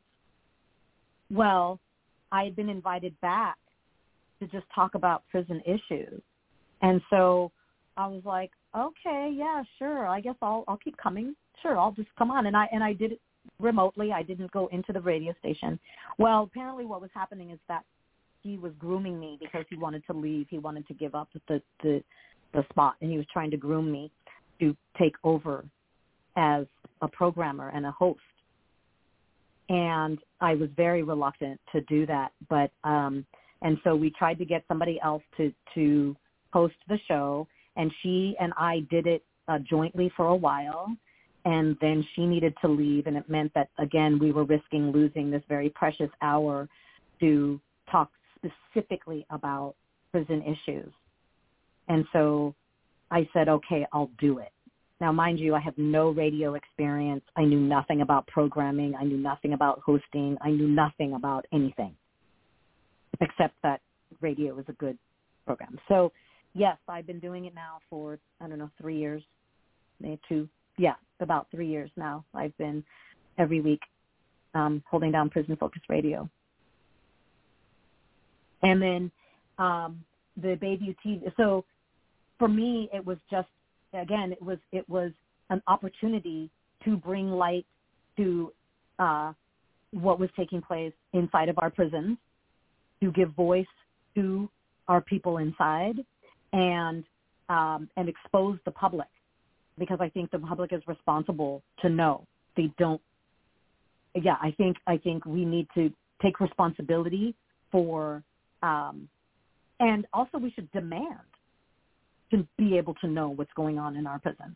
Well, I had been invited back to just talk about prison issues. And so I was like, okay, yeah, sure. I guess I'll I'll keep coming. Sure, I'll just come on. And I and I did it remotely. I didn't go into the radio station. Well, apparently what was happening is that he was grooming me because he wanted to leave. He wanted to give up the the, the spot, and he was trying to groom me to take over as a programmer and a host. And I was very reluctant to do that. But um, and so we tried to get somebody else to, to host the show, and she and I did it uh, jointly for a while. And then she needed to leave, and it meant that, again, we were risking losing this very precious hour to talk specifically about prison issues. And so I said, okay, I'll do it. Now, mind you, I have no radio experience. I knew nothing about programming. I knew nothing about hosting. I knew nothing about anything except that radio is a good program. So, yes, I've been doing it now for, I don't know, three years, maybe two. Yeah, about three years now. I've been every week um, holding down Prison Focus Radio. And then um, the Bayview T V. So for me, it was just, again, it was it was an opportunity to bring light to uh, what was taking place inside of our prisons, to give voice to our people inside, and um, and expose the public, because I think the public is responsible to know. They don't. Yeah, I think I think we need to take responsibility for, um, and also we should demand to be able to know what's going on in our prison.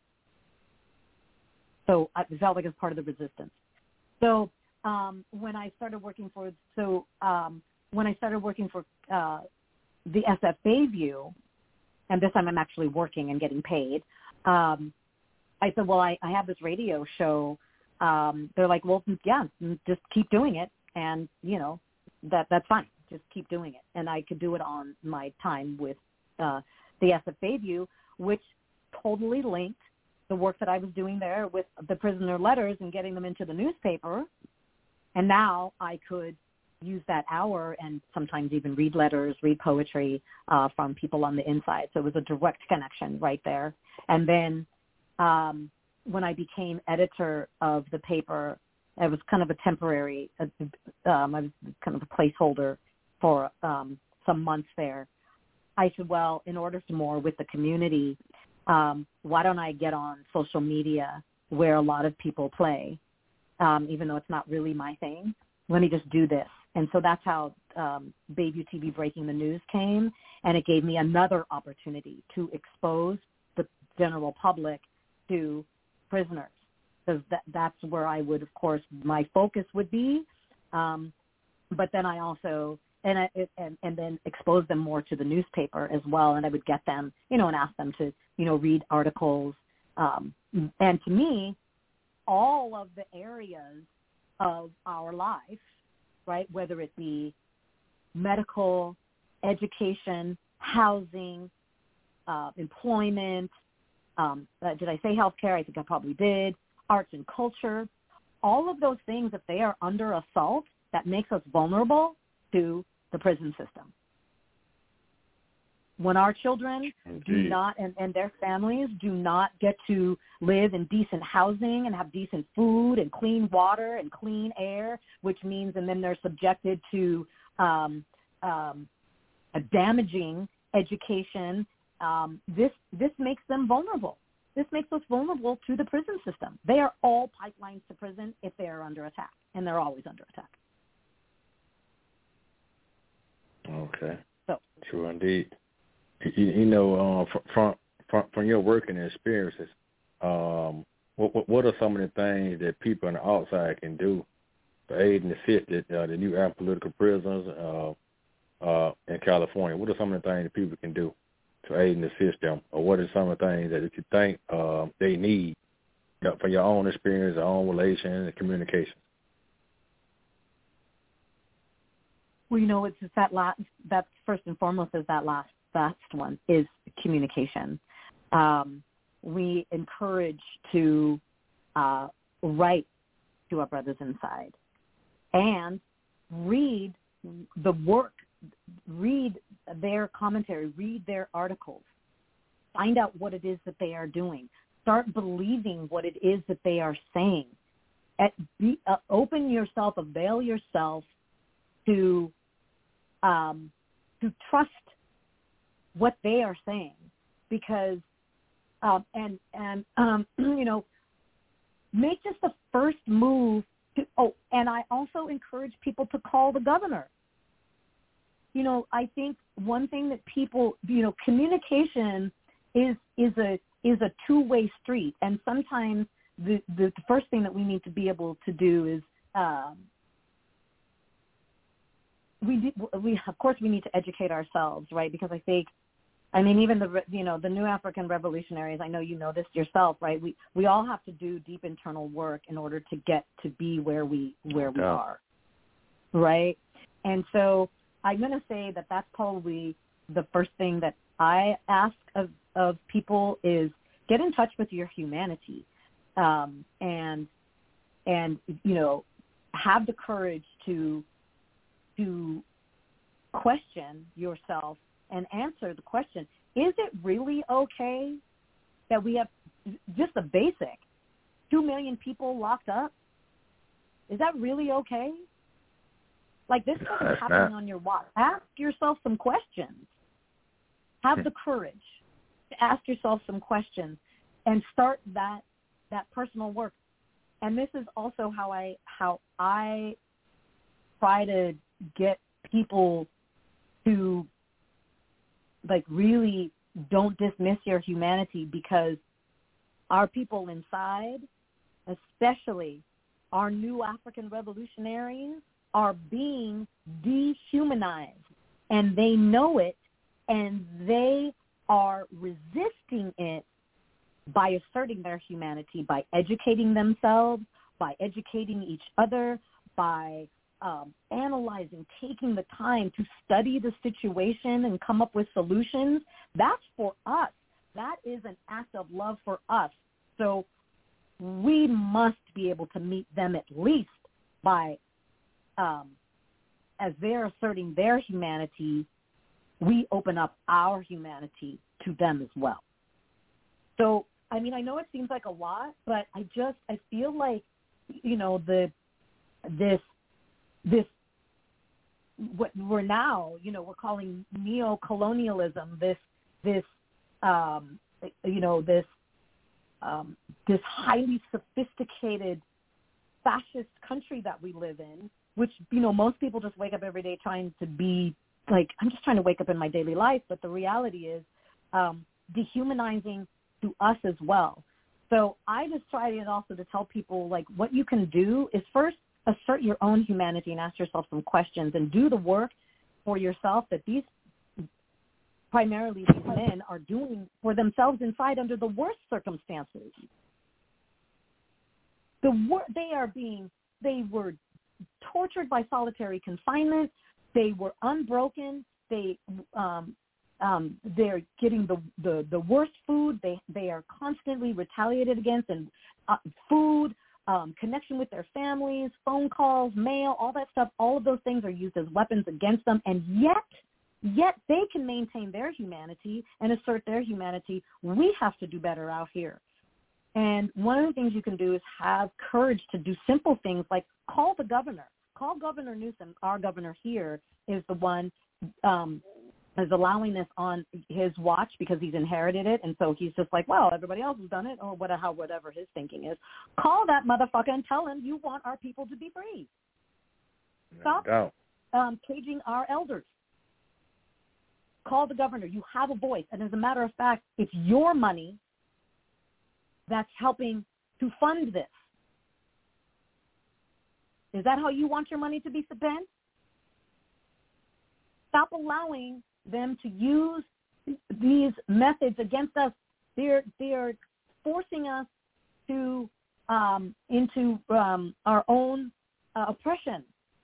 So I felt like it's part of the resistance. So um, when I started working for, so um, when I started working for uh, the S F Bayview, and this time I'm actually working and getting paid, um, I said, well, I, I have this radio show. Um, they're like, well, yeah, just keep doing it, and you know that that's fine. Just keep doing it, and I could do it on my time with uh, the S F Bayview, which totally linked the work that I was doing there with the prisoner letters and getting them into the newspaper. And now I could use that hour and sometimes even read letters, read poetry uh, from people on the inside. So it was a direct connection right there. And then um, when I became editor of the paper, it was kind of a temporary, uh, um, I was kind of a placeholder for um, some months there. I said, well, in order to more with the community, um, why don't I get on social media where a lot of people play, um, even though it's not really my thing. Let me just do this. And so that's how um, Bayview T V Breaking the News came, and it gave me another opportunity to expose the general public to prisoners, because that, that's where I would, of course, my focus would be. Um, but then I also... And, I, and and then expose them more to the newspaper as well. And I would get them, you know, and ask them to, you know, read articles. Um, and to me, all of the areas of our life, right, whether it be medical, education, housing, uh, employment, um, uh, did I say healthcare? I think I probably did. Arts and culture, all of those things, if they are under assault, that makes us vulnerable to the prison system. When our children Indeed. do not, and, and their families do not get to live in decent housing and have decent food and clean water and clean air, which means, and then they're subjected to um, um, a damaging education, um, this this makes them vulnerable. This makes us vulnerable to the prison system. They are all pipelines to prison if they are under attack, and they're always under attack.
Okay.
So.
True indeed. You, you know, uh, from, from from your working experiences, um, what what are some of the things that people on the outside can do to aid and assist the, uh, the new apolitical prisoners uh, uh, in California? What are some of the things that people can do to aid and assist them, or what are some of the things that you think uh, they need, you know, from your own experience, your own relations, and communication?
Well, you know, it's just that last, that's first and foremost is that last, last one is communication. Um, we encourage to uh, write to our brothers inside and read the work, read their commentary, read their articles, find out what it is that they are doing, start believing what it is that they are saying. At, be, uh, open yourself, avail yourself to um, to trust what they are saying, because um, and and um, you know, make just the first move to. Oh, and I also encourage people to call the governor. You know, I think one thing that people, you know, communication is is a is a two-way street, and sometimes the the first thing that we need to be able to do is. Um, We, do, we of course, we need to educate ourselves, right? Because I think, I mean, even the, you know, the New African Revolutionaries, I know you know this yourself, right? We we all have to do deep internal work in order to get to be where we where we
yeah.
are, right? And so I'm going to say that that's probably the first thing that I ask of, of people is get in touch with your humanity, um, and and you know, have the courage to. to question yourself and answer the question, is it really okay that we have just the basic two million people locked up? Is that really okay? Like, this stuff is
That's
happening
not.
on your watch. Ask yourself some questions. Have the courage to ask yourself some questions and start that that personal work. And this is also how I how I try to get people to, like, really don't dismiss your humanity, because our people inside, especially our new African revolutionaries, are being dehumanized, and they know it, and they are resisting it by asserting their humanity, by educating themselves, by educating each other, by um, analyzing, taking the time to study the situation and come up with solutions. That's for us. That is an act of love for us. So we must be able to meet them at least by, um, as they're asserting their humanity, we open up our humanity to them as well. So, I mean, I know it seems like a lot, but I just, I feel like, you know, the, this, this, what we're now, you know, we're calling neo-colonialism, this, this, um, you know, this, um, this highly sophisticated fascist country that we live in, which, you know, most people just wake up every day trying to be like, I'm just trying to wake up in my daily life, but the reality is um, dehumanizing to us as well. So I just try to also to tell people, like, what you can do is first assert your own humanity and ask yourself some questions and do the work for yourself that these, primarily these men, are doing for themselves inside under the worst circumstances. The wor- they are being, they were tortured by solitary confinement. They were unbroken. They, um, um, they're getting the, the, the worst food. They, they are constantly retaliated against, and uh, food, um, connection with their families, phone calls, mail, all that stuff. All of those things are used as weapons against them, and yet, yet they can maintain their humanity and assert their humanity. We have to do better out here. And one of the things you can do is have courage to do simple things like call the governor. Call Governor Newsom. Our governor here is the one um, is allowing this on his watch because he's inherited it, and so he's just like, well, everybody else has done it, or whatever, how, whatever his thinking is. Call that motherfucker and tell him you want our people to be free. Stop
No.
um, caging our elders. Call the governor. You have a voice, and as a matter of fact, it's your money that's helping to fund this. Is that how you want your money to be spent? Stop allowing them to use these methods against us. They're they're forcing us to um, into um, our own uh, oppression.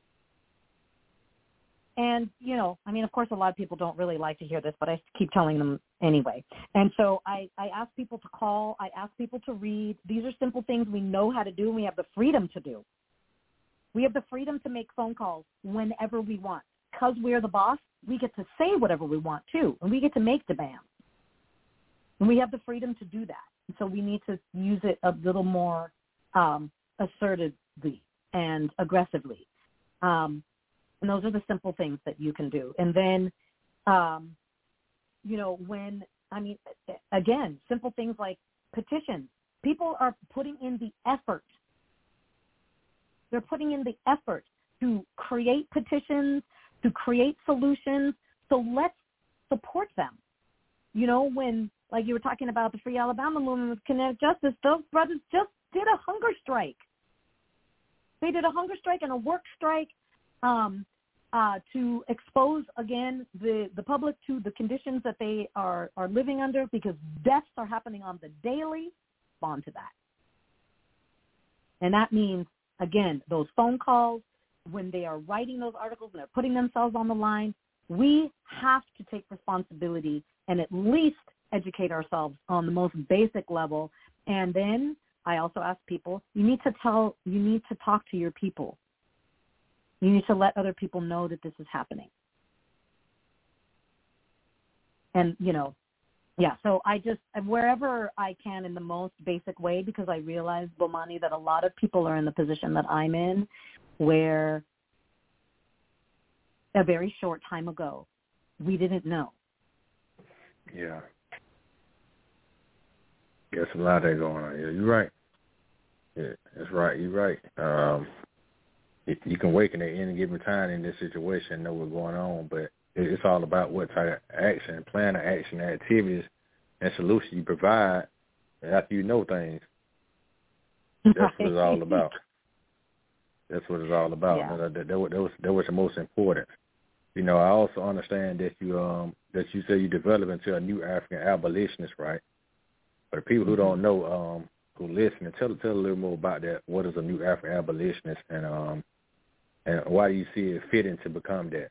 And, you know, I mean, of course, a lot of people don't really like to hear this, but I keep telling them anyway. And so I, I ask people to call. I ask people to read. These are simple things we know how to do, and we have the freedom to do. We have the freedom to make phone calls whenever we want. Because we're the boss, we get to say whatever we want, too, and we get to make demands. And we have the freedom to do that. And so we need to use it a little more um, assertively and aggressively. Um, and those are the simple things that you can do. And then, um, you know, when, I mean, again, simple things like petitions. People are putting in the effort. They're putting in the effort to create petitions, to create solutions. So let's support them. You know, when, like you were talking about the Free Alabama movement with Kinetic Justice, those brothers just did a hunger strike. They did a hunger strike and a work strike um, uh, to expose, again, the, the public to the conditions that they are, are living under, because deaths are happening on the daily. Respond to that. And that means, again, those phone calls, when they are writing those articles and they're putting themselves on the line, we have to take responsibility and at least educate ourselves on the most basic level. And then I also ask people, you need to tell, you need to talk to your people. You need to let other people know that this is happening. And, you know, Yeah, so I just, wherever I can in the most basic way, because I realize, Bomani, that a lot of people are in the position that I'm in, where a very short time ago, we didn't know.
Yeah. There's a lot of that going on. Yeah, you're right. Yeah, that's right. You're right. Um, you can awaken at any given time in this situation and know what's going on, but it's all about what type of action, plan of action, activities, and solutions you provide after you know things. That's right. What it's all about. That's what it's all about.
Yeah.
That, that, that, was, that was the most important. You know, I also understand that you um that you say you develop into a new African abolitionist, right? For the people who don't know, um, who listen, tell tell a little more about that. What is a new African abolitionist, and um, and why do you see it fitting to become that?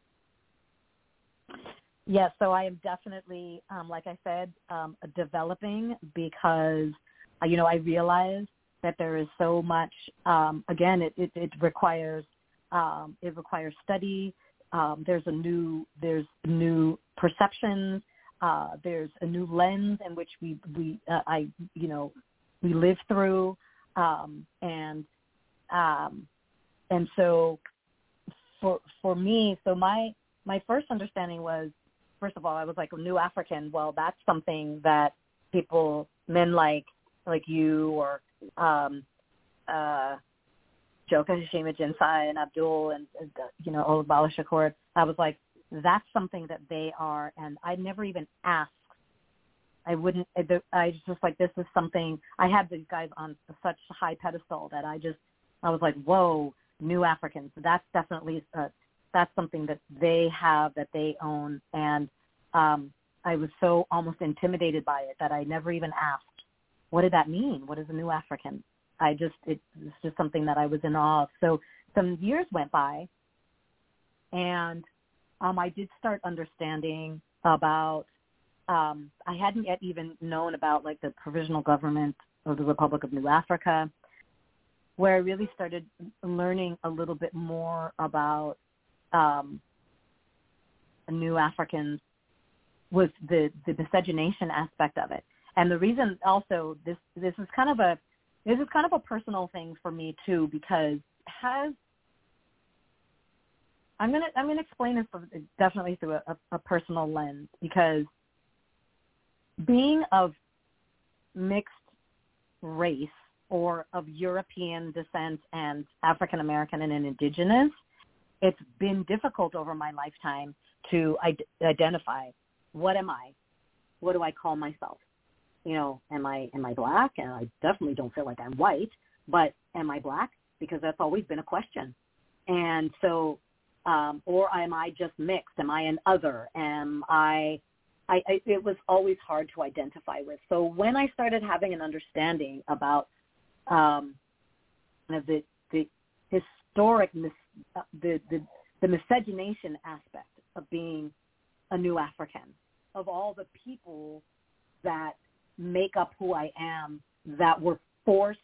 Yes, so I am definitely, um, like I said, um, developing because, uh, you know, I realize that there is so much. Um, again, it, it, it requires um, it requires study. Um, there's a new there's new perceptions. Uh, there's a new lens in which we we uh, I you know we live through, um, and um, and so for for me, so my my first understanding was, first of all, I was like, a new African. Well, that's something that people, men like like you or um, uh, Joka Hashima Jinsai and Abdul and, and you know, Olubala Shakur, I was like, that's something that they are, and I never even asked. I wouldn't, I was just like, this is something, I had these guys on such a high pedestal that I just, I was like, whoa, new Africans. That's definitely, uh, that's something that they have, that they own, and um, I was so almost intimidated by it that I never even asked, what did that mean? What is a new African? I just, it was just something that I was in awe of. So some years went by, and um, I did start understanding about, um, I hadn't yet even known about like the provisional government of the Republic of New Africa, where I really started learning a little bit more about um, New Africans was the, the miscegenation aspect of it. And the reason also, this this is kind of a, This is kind of a personal thing for me too, because has I'm gonna I'm gonna explain this definitely through a, a personal lens, because being of mixed race or of European descent and African American and indigenous, it's been difficult over my lifetime to id- identify what am I, what do I call myself. You know, am I am I black? And I definitely don't feel like I'm white, but am I black? Because that's always been a question. And so, um, or am I just mixed? Am I an other? Am I, I, I, it was always hard to identify with. So when I started having an understanding about um, the the historic, mis, uh, the, the, the miscegenation aspect of being a new African, of all the people that make up who I am, that were forced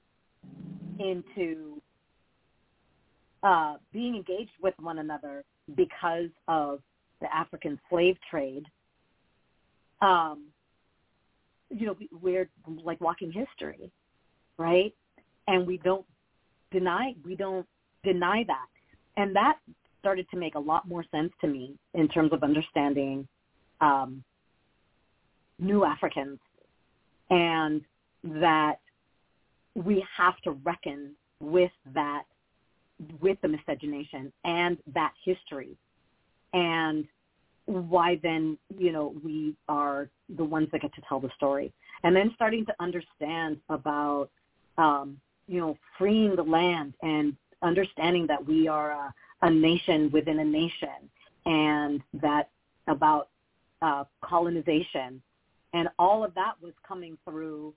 into uh, being engaged with one another because of the African slave trade, um, you know, we're like walking history, right? And we don't deny, we don't deny that. And that started to make a lot more sense to me in terms of understanding um, new Africans, and that we have to reckon with that, with the miscegenation and that history, and why then, you know, we are the ones that get to tell the story. And then starting to understand about, um, you know, freeing the land and understanding that we are a, a nation within a nation, and that about uh, colonization. And all of that was coming through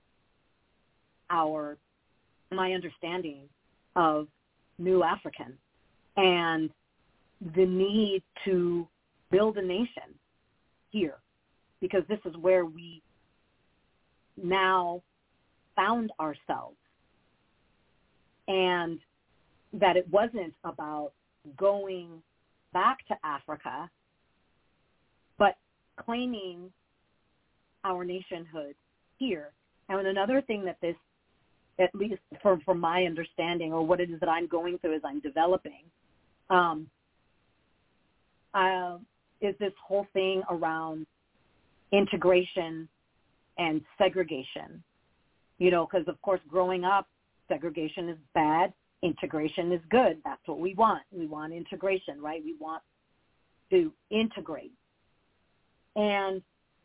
our, my understanding of New African and the need to build a nation here, because this is where we now found ourselves. And that it wasn't about going back to Africa, but claiming our nationhood here. And another thing that this, at least from, from my understanding, or what it is that I'm going through as I'm developing, um, uh, is this whole thing around integration and segregation. You know, because, of course, growing up, segregation is bad, integration is good. That's what we want. We want integration, right? We want to integrate. And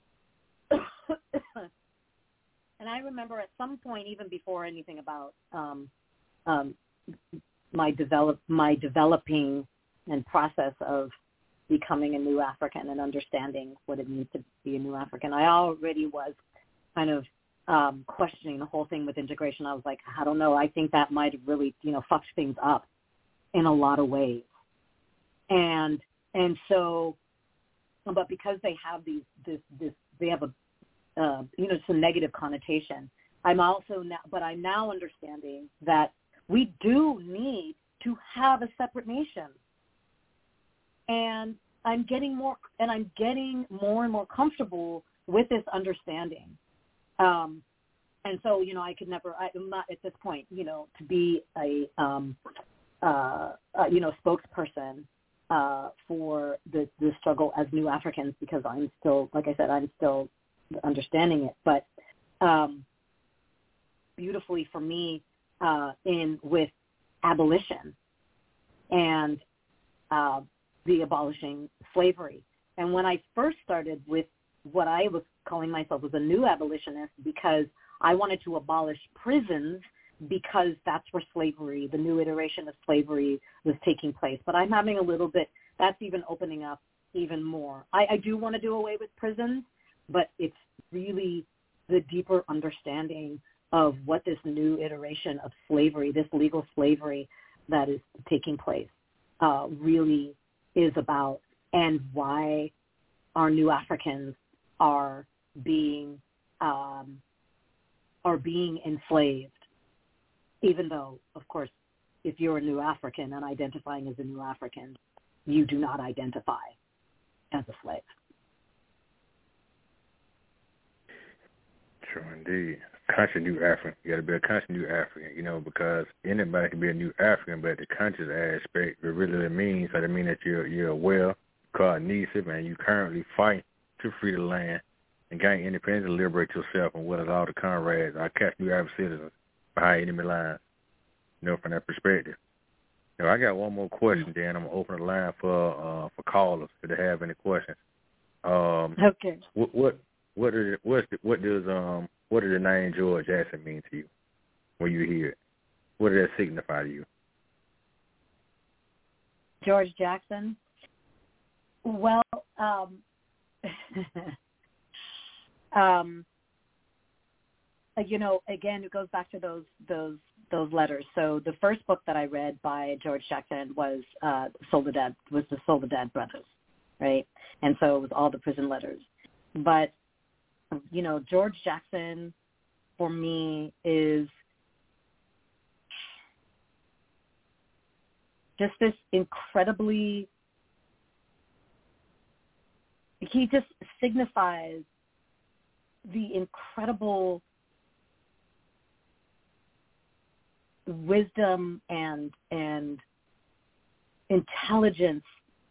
and I remember at some point, even before anything about um, um, my develop my developing and process of becoming a new African and understanding what it means to be a new African, I already was kind of um, questioning the whole thing with integration. I was like, I don't know. I think that might have really, you know, fucked things up in a lot of ways. And and so, but because they have these, this, this, they have a, uh, you know, it's a negative connotation. I'm also now, but I'm now understanding that we do need to have a separate nation. And I'm getting more, and I'm getting more and more comfortable with this understanding. Um, and so, you know, I could never, I, I'm not at this point, you know, to be a, um, uh, uh, you know, spokesperson uh, for the, the struggle as new Africans, because I'm still, like I said, I'm still understanding it. But um, beautifully for me uh, in with abolition and uh, the abolishing slavery. And when I first started with what I was calling myself as a new abolitionist, because I wanted to abolish prisons because that's where slavery, the new iteration of slavery, was taking place. But I'm having a little bit, that's even opening up even more. I, I do want to do away with prisons, but it's really the deeper understanding of what this new iteration of slavery, this legal slavery that is taking place, uh, really is about, and why our new Africans are being um, are being enslaved. Even though, of course, if you're a new African and identifying as a new African, you do not identify as a slave.
True indeed. Conscious new African. You got to be a conscious new African, you know, because anybody can be a new African, but the conscious aspect, it really means that it means that you're you're aware, cognitive, and you currently fight to free the land and gain independence and liberate yourself and what is all the comrades, our catch new African citizens behind enemy lines, you know, from that perspective. You know, I got one more question, Dan. I'm going to open the line for uh, for callers if they have any questions. Um,
okay.
What what what is it, what's the, what does um what does the name George Jackson mean to you when you hear it? What does that signify to you?
George Jackson? Well, um, um, you know, again, it goes back to those those those letters. So the first book that I read by George Jackson was uh, Soledad, was the Soledad Brothers, right? And so it was all the prison letters. But you know, George Jackson for me is just this incredibly, he just signifies the incredible wisdom and and intelligence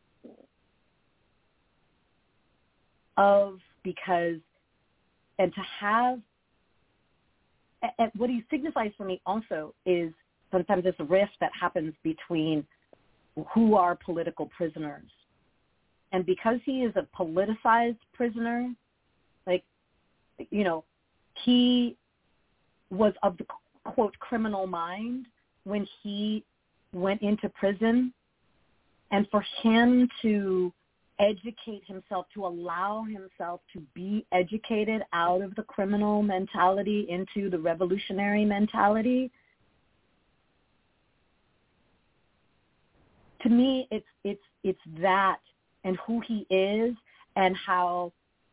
of, because and to have and what he signifies for me also is sometimes this rift that happens between who are political prisoners. And because he is a politicized prisoner, like, you know, he was of the, quote, criminal mind when he went into prison. And for him to educate himself, to allow himself to be educated out of the criminal mentality into the revolutionary mentality, to me, it's it's it's that and who he is and how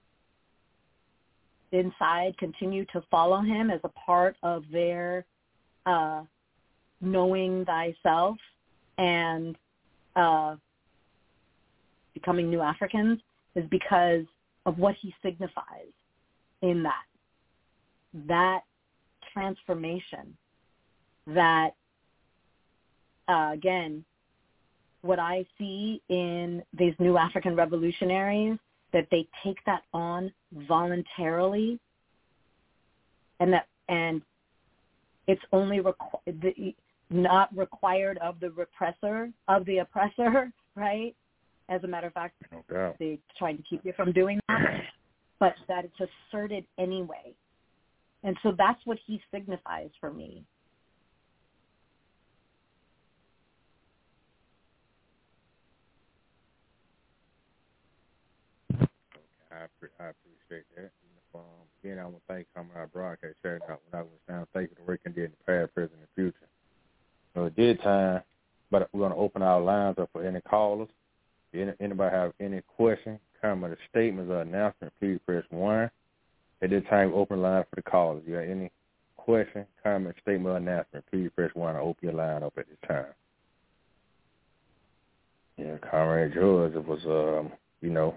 inside continue to follow him as a part of their uh, knowing thyself and uh, becoming new Africans is because of what he signifies in that, that transformation, that, uh, again, what I see in these new African revolutionaries, that they take that on voluntarily, and that and it's only requ- the, not required of the repressor, of the oppressor, right? As a matter of fact,
no doubt,
they're trying to keep you from doing that, but that it's asserted anyway. And so that's what he signifies for me.
I, I appreciate that. Um, again, I want to thank you for our broadcast sharing out when I was down. Thank you for the work you did in the past, present, and future. So it did time, but we're going to open our lines up for any callers. If any, anybody have any question, comment, statements, or announcement, please press one. At this time, open the line for the callers. If you have any question, comment, statement, or announcement, please press one. I'll open your line up at this time. Yeah, Comrade George, it was, um, you know,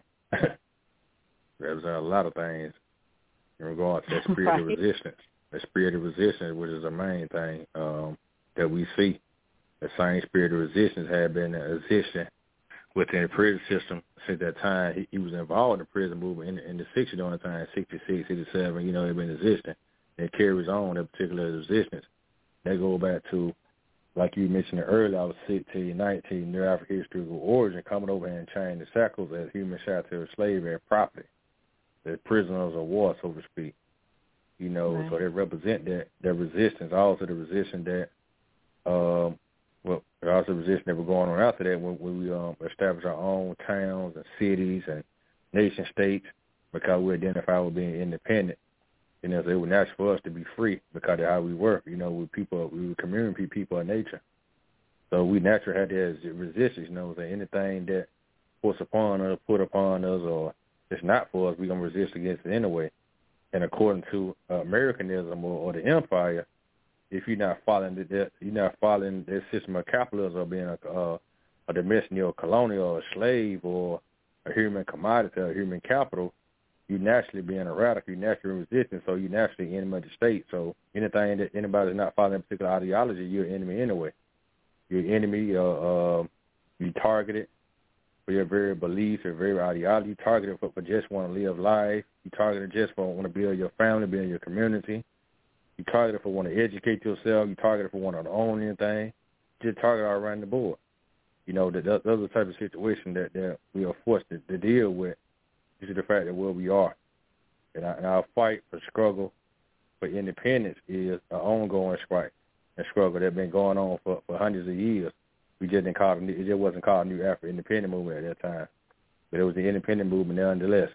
represent a lot of things in regards to that spirit right. of resistance. The spirit of resistance, which is the main thing um, that we see. The same spirit of resistance had been in existence within the prison system since that time. He, he was involved in the prison movement in the, in the sixties during the time, sixty-six, sixty-seven, you know, it had been existing. It carries on that particular resistance. They go back to, like you mentioned earlier, I was sixteen, nineteen, near African historical origin, coming over here and chaining the shackles as human chattel slavery and property. The prisoners of war, so to speak. You know, right. So they represent that, that resistance, also the resistance that, um, well, also the resistance that was going on after that when, when we um, established our own towns and cities and nation states because we identify with being independent. You know, so it was natural for us to be free because of how we were. You know, we people, we were community people of nature. So we naturally had that as resistance, you know, so anything that puts upon us, put upon us, or it's not for us, we're going to resist against it anyway. And according to uh, Americanism or, or the empire, if you're not following the, the you're not following that system of capitalism or being a, uh, a domestic or colonial or a slave or a human commodity or human capital, you naturally being a radical, you naturally resisting, so you naturally enemy of the state. So anything that anybody is not following a particular ideology, you're an enemy anyway. You're an enemy, uh, uh, you targeted for your very beliefs or very ideology. You targeted for, for just want to live life. You targeted just for want to build your family, build your community. You targeted for want to educate yourself. You targeted for want to own anything. Just target all around the board. You know, that those are the type of situation that, that we are forced to, to deal with. Due to the fact that where we are. And, I, and our fight for struggle for independence is an ongoing fight and struggle that's been going on for, for hundreds of years. We just didn't call it, it just wasn't called a New African Independent Movement at that time. But it was the independent movement nonetheless.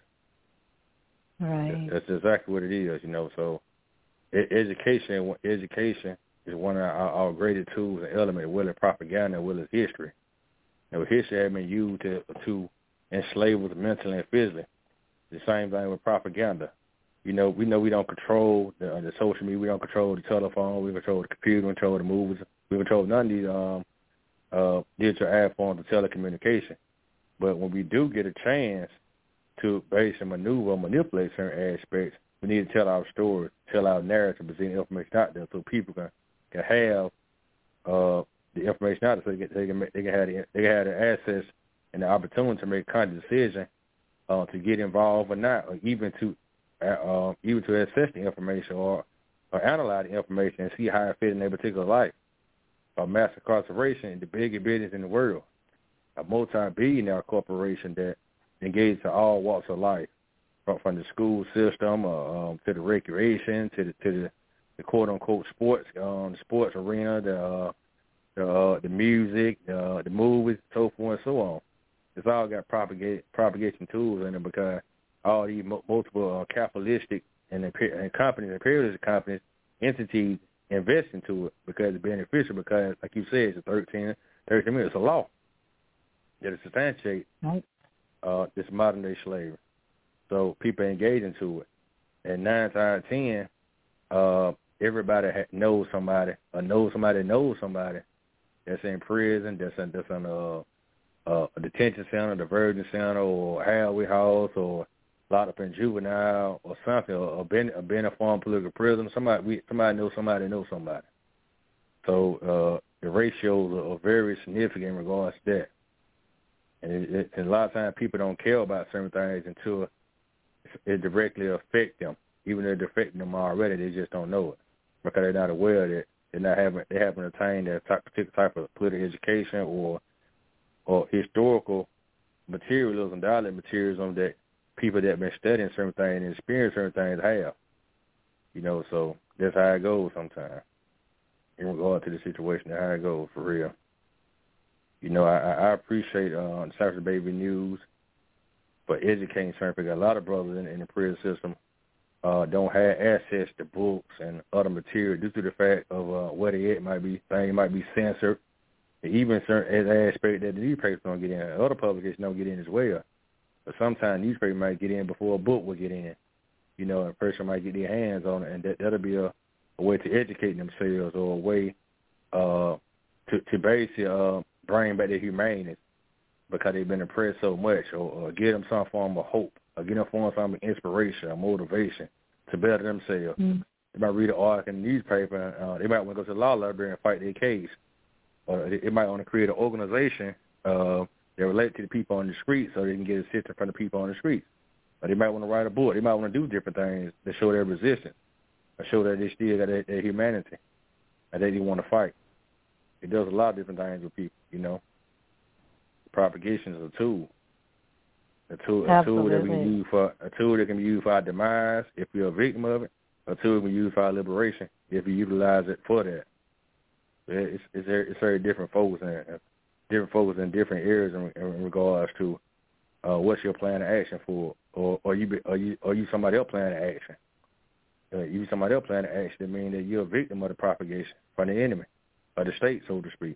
Right.
That's exactly what it is, you know. So education education is one of our, our greatest tools and elements, whether it's propaganda or whether it's history. You know, history has been used to, to enslave us mentally and physically. The same thing with propaganda. You know, we know we don't control the, the social media. We don't control the telephone. We control the computer. We control the movies. We control none of these um, uh, digital ad forms of telecommunication. But when we do get a chance to basically maneuver or manipulate certain aspects, we need to tell our story, tell our narrative, present information out there so people can, can have uh, the information out there so they can, they can, they can have the, they can have the access and the opportunity to make a conscious decision uh, to get involved or not, or even to uh, even to access the information or, or analyze the information and see how it fits in their particular life. A mass incarceration, the biggest business in the world, a multi-billionaire corporation that engages in all walks of life, from, from the school system uh, um, to the recreation to the, to the, the quote-unquote sports um, sports arena, the uh, the, uh, the music, uh, the movies, so forth and so on. It's all got propagate, propagation tools in it because all these mo- multiple uh, capitalistic and, and companies, imperialist companies, entities invest into it because it's beneficial because, like you said, it's a thirteen, thirteen minutes. It's a law that substantiates right. uh, this modern-day slavery. So people engage into it. And nine out of ten, uh, everybody ha- knows somebody or knows somebody that knows somebody that's in prison, that's in, that's in uh, uh, a detention center, the Virgin Center, or Halway House, or locked up in juvenile or something, or, or been or been a former political prisoner. Somebody we, somebody knows somebody knows somebody. So uh, the ratios are, are very significant in regards to that. And, it, it, and a lot of times people don't care about certain things until it directly affects them. Even though it's affecting them already, they just don't know it because they're not aware that they're not having they haven't attained that type, particular type of political education or or historical materialism, dialect materialism that people that have been studying certain things and experiencing certain things have. You know, so that's how it goes sometimes in regard to the situation, that's how it goes for real. You know, I, I appreciate uh, the Saturday Baby News for educating certain people. A lot of brothers in, in the prison system uh, don't have access to books and other material due to the fact of uh, where they at might be, things might be censored. Even certain aspects that the newspapers don't get in, other publications don't get in as well. But sometimes newspapers might get in before a book will get in. You know, a person might get their hands on it, and that, that'll be a, a way to educate themselves or a way uh, to, to basically uh, bring back their humanity because they've been oppressed so much, or, or give them some form of hope, or give them some form of inspiration or motivation to better themselves. Mm. They might read an article in the newspaper. Uh, they might want to go to the law library and fight their case. Or it might want to create an organization uh, that relates to the people on the streets so they can get assistance from the people on the streets. Or they might want to write a book. They might want to do different things to show their resistance or show that they still got their, their humanity and they didn't want to fight. It does a lot of different things with people, you know. Propagation is a tool. A tool, a tool that we can use for a tool that can be used for our demise if we're a victim of it. A tool that can be used for our liberation if we utilize it for that. It's, it's, very, it's very different focus and different focus in different areas in, in regards to uh, what's your plan of action for, or or you are you are you somebody else plan of action? Uh, you somebody else plan of action that means that you're a victim of the propagation from the enemy, of the state, so to speak.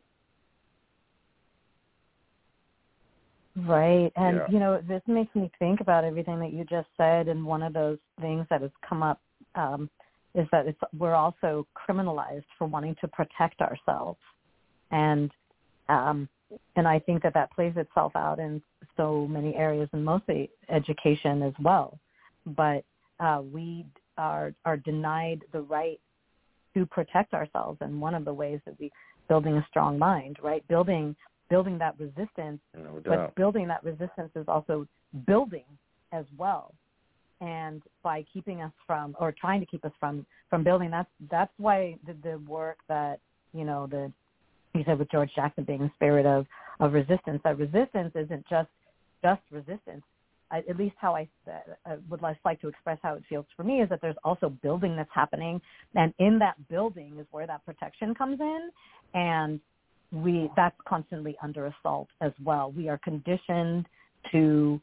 Right, and
yeah.
you know, this makes me think about everything that you just said, and one of those things that has come up. Um, is that it's, we're also criminalized for wanting to protect ourselves. And um, and I think that that plays itself out in so many areas, and mostly education as well. But uh, we are are denied the right to protect ourselves, and one of the ways that we, building a strong mind, right, building building that resistance,
no
but building that resistance is also building as well. And by keeping us from, or trying to keep us from, from building, that's that's why the, the work that, you know, the you said with George Jackson being the spirit of, of resistance, that resistance isn't just just resistance. I, at least how I, I would like to express how it feels for me is that there's also building that's happening, and in that building is where that protection comes in, and we that's constantly under assault as well. We are conditioned to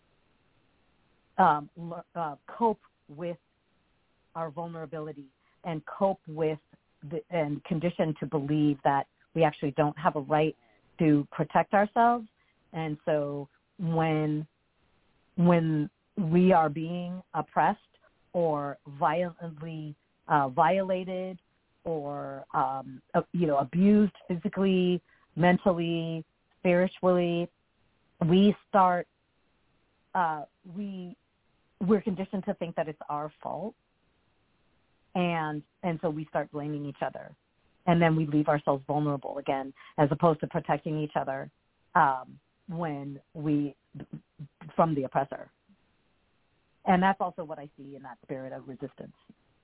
Um, uh, cope with our vulnerability and cope with the, and conditioned to believe that we actually don't have a right to protect ourselves. And so when when we are being oppressed or violently uh, violated or um, uh, you know abused physically, mentally, spiritually, we start uh, we we're conditioned to think that it's our fault, and and so we start blaming each other, and then we leave ourselves vulnerable again, as opposed to protecting each other um, when we from the oppressor. And that's also what I see in that spirit of resistance.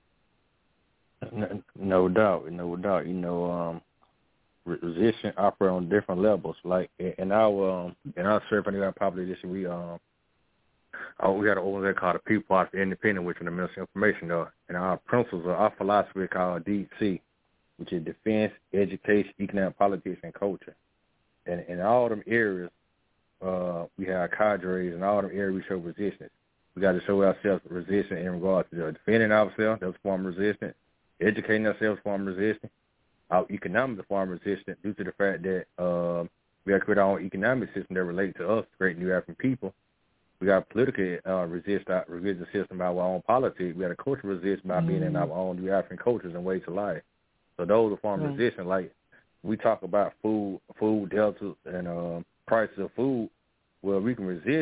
No, no doubt, no doubt. You know, um, resistance operate on different levels. Like in our um, in our surfing our population, we um. Oh, we got an organization called the People Party for Independence, which is the Ministry of Information, though. And our principles, of our philosophy is called D C, which is Defense, Education, Economic Politics, and Culture. And in all them areas, uh, we have cadres, and all them areas we show resistance. We got to show ourselves resistance in regard to defending ourselves, that's a form of resistance, educating ourselves, form of resistance, our economic form of resistance, due to the fact that uh, we got to create our own economic system that relates to us, create new African people. We got a political uh, resist, uh, resistance system by our own politics. We got a cultural resistance by mm-hmm. being in our own new African cultures and ways of life. So those are forms of resistance. Like we talk about food, food deltas, and uh, prices of food. Well, we can resist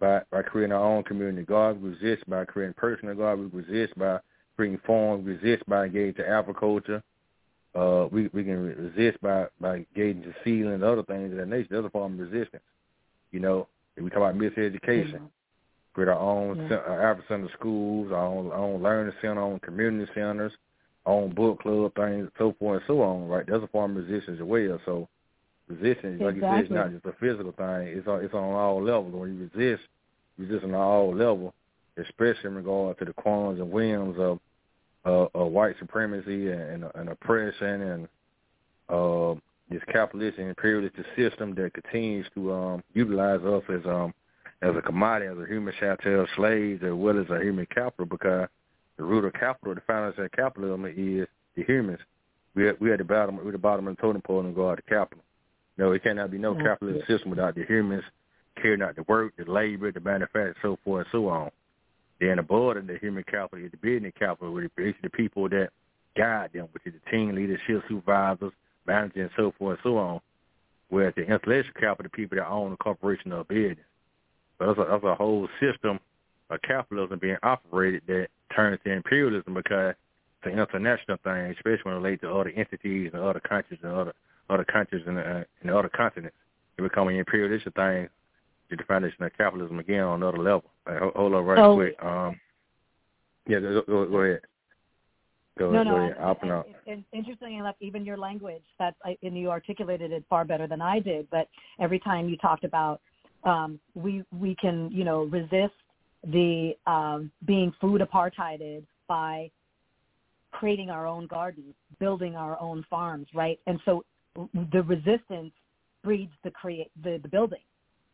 by, by creating our own community guard. We resist by creating personal guard. We resist by creating farms. We resist by engaging to agriculture. Uh, we we can resist by, by engaging to sealing and other things of that nature. The other form of resistance. You know, if we talk about miseducation, mm-hmm. create our own yeah. Afro-Center schools, our own, our own learning center, our own community centers, our own book club, things, so forth and so on, right? That's a form of resistance as well. So resistance,
exactly.
like you said, it's not just a physical thing. It's on, it's on all levels. When you resist, you resist on all levels, especially in regard to the qualms and whims of, uh, of white supremacy and, and, and oppression and uh, this capitalist and imperialistic system that continues to um, utilize us as um as a commodity, as a human chattel slaves, as well as a human capital, because the root of capital, the foundation of capitalism is the humans. We at, we at the bottom, we're the bottom of the totem pole in regard to capital. No, it cannot be no mm-hmm. capitalist system without the humans carrying out the work, the labor, the manufacture, so forth and so on. Then above the human capital is the business capital, which is the people that guide them, which is the team leadership, supervisors, managers, and so forth and so on. Whereas the intellectual capital, the people that own the corporation or business. But that's a, that's a whole system of capitalism being operated that turns to imperialism because it's an international thing, especially when it relates to other entities and other countries and other other countries and uh, and other continents. It becomes an imperialistic thing to the foundation of capitalism again on another level. Like, hold, hold on right
so,
quick. Um, yeah, go, go, go ahead. Go
no,
ahead.
no,
go ahead. I'll
and, and, and interestingly enough, even your language, that's, and you articulated it far better than I did, but every time you talked about um, we we can, you know, resist the um, being food apartheided by creating our own gardens, building our own farms, right? And so the resistance breeds the create the, the building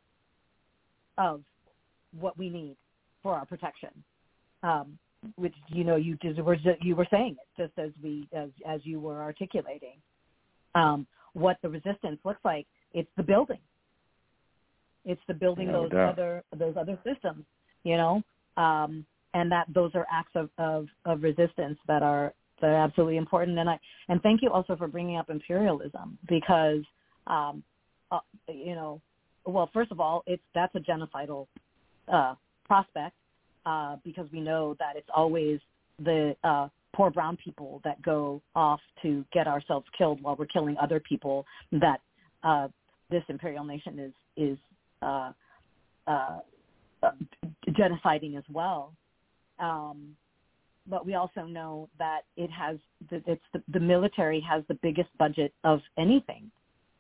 of what we need for our protection. Um, which, you know, you just were you were saying it just as we as as you were articulating. Um, what the resistance looks like, it's the building. It's the building no those doubt. other those other systems, you know, um, and that those are acts of, of, of resistance that are that are absolutely important. And I and thank you also for bringing up imperialism because, um, uh, you know, well, first of all, it's that's a genocidal uh, prospect uh, because we know that it's always the uh, poor brown people that go off to get ourselves killed while we're killing other people. That uh, this imperial nation is is Uh, uh, uh, genociding as well, um, but we also know that it has the, it's the, the military has the biggest budget of anything.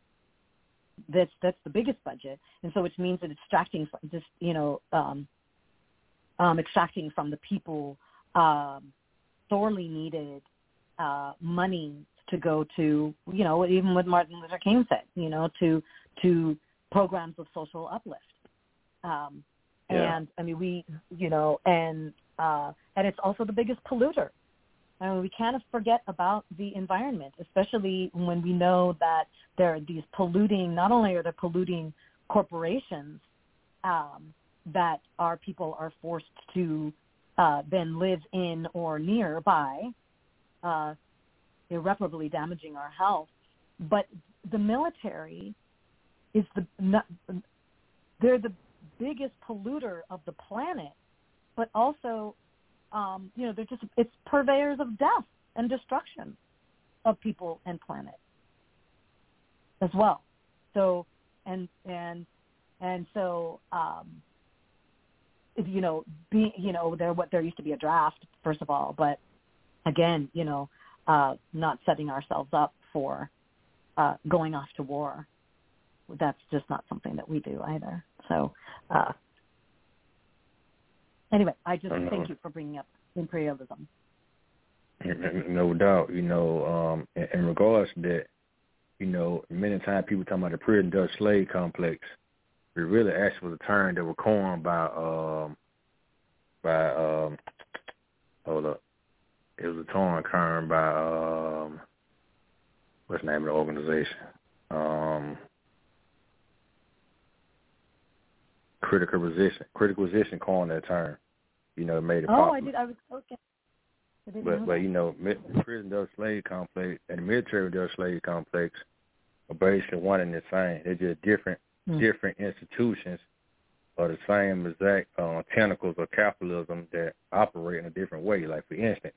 That's that's the biggest budget, and so which means that extracting just you know um, um, extracting from the people um, sorely needed uh, money to go to you know even what Martin Luther King said you know to to programs of social uplift. Um, yeah. And, I mean, we, you know, and uh, and it's also the biggest polluter. I mean, we can't forget about the environment, especially when we know that there are these polluting, not only are there polluting corporations um, that our people are forced to uh, then live in or nearby, uh, irreparably damaging our health, but the military is the not, they're the biggest polluter of the planet, but also, um, you know, they're just it's purveyors of death and destruction of people and planet as well. So and and and so, um, if, you know, be you know, there what there used to be a draft first of all, but again, you know, uh, not setting ourselves up for uh, going off to war. That's just not something that we do either. So, uh, anyway, I just I thank you for bringing up imperialism.
No doubt. You know, um, in, in regards to that, you know, many times people talk about the prison Dutch slave complex. It really actually was a term that was coined by, um, by, um, hold up. It was a term coined by, um, what's the name of the organization? Um, Critical resistance, critical resistance coined that term. You know, made it popular.
Oh, I did. I was okay. I didn't
but
know
but
that.
you know, the prison Dutch slave complex and the military Dutch slave complex are basically one and the same. They're just different mm. different institutions are the same exact uh, tentacles of capitalism that operate in a different way. Like, for instance,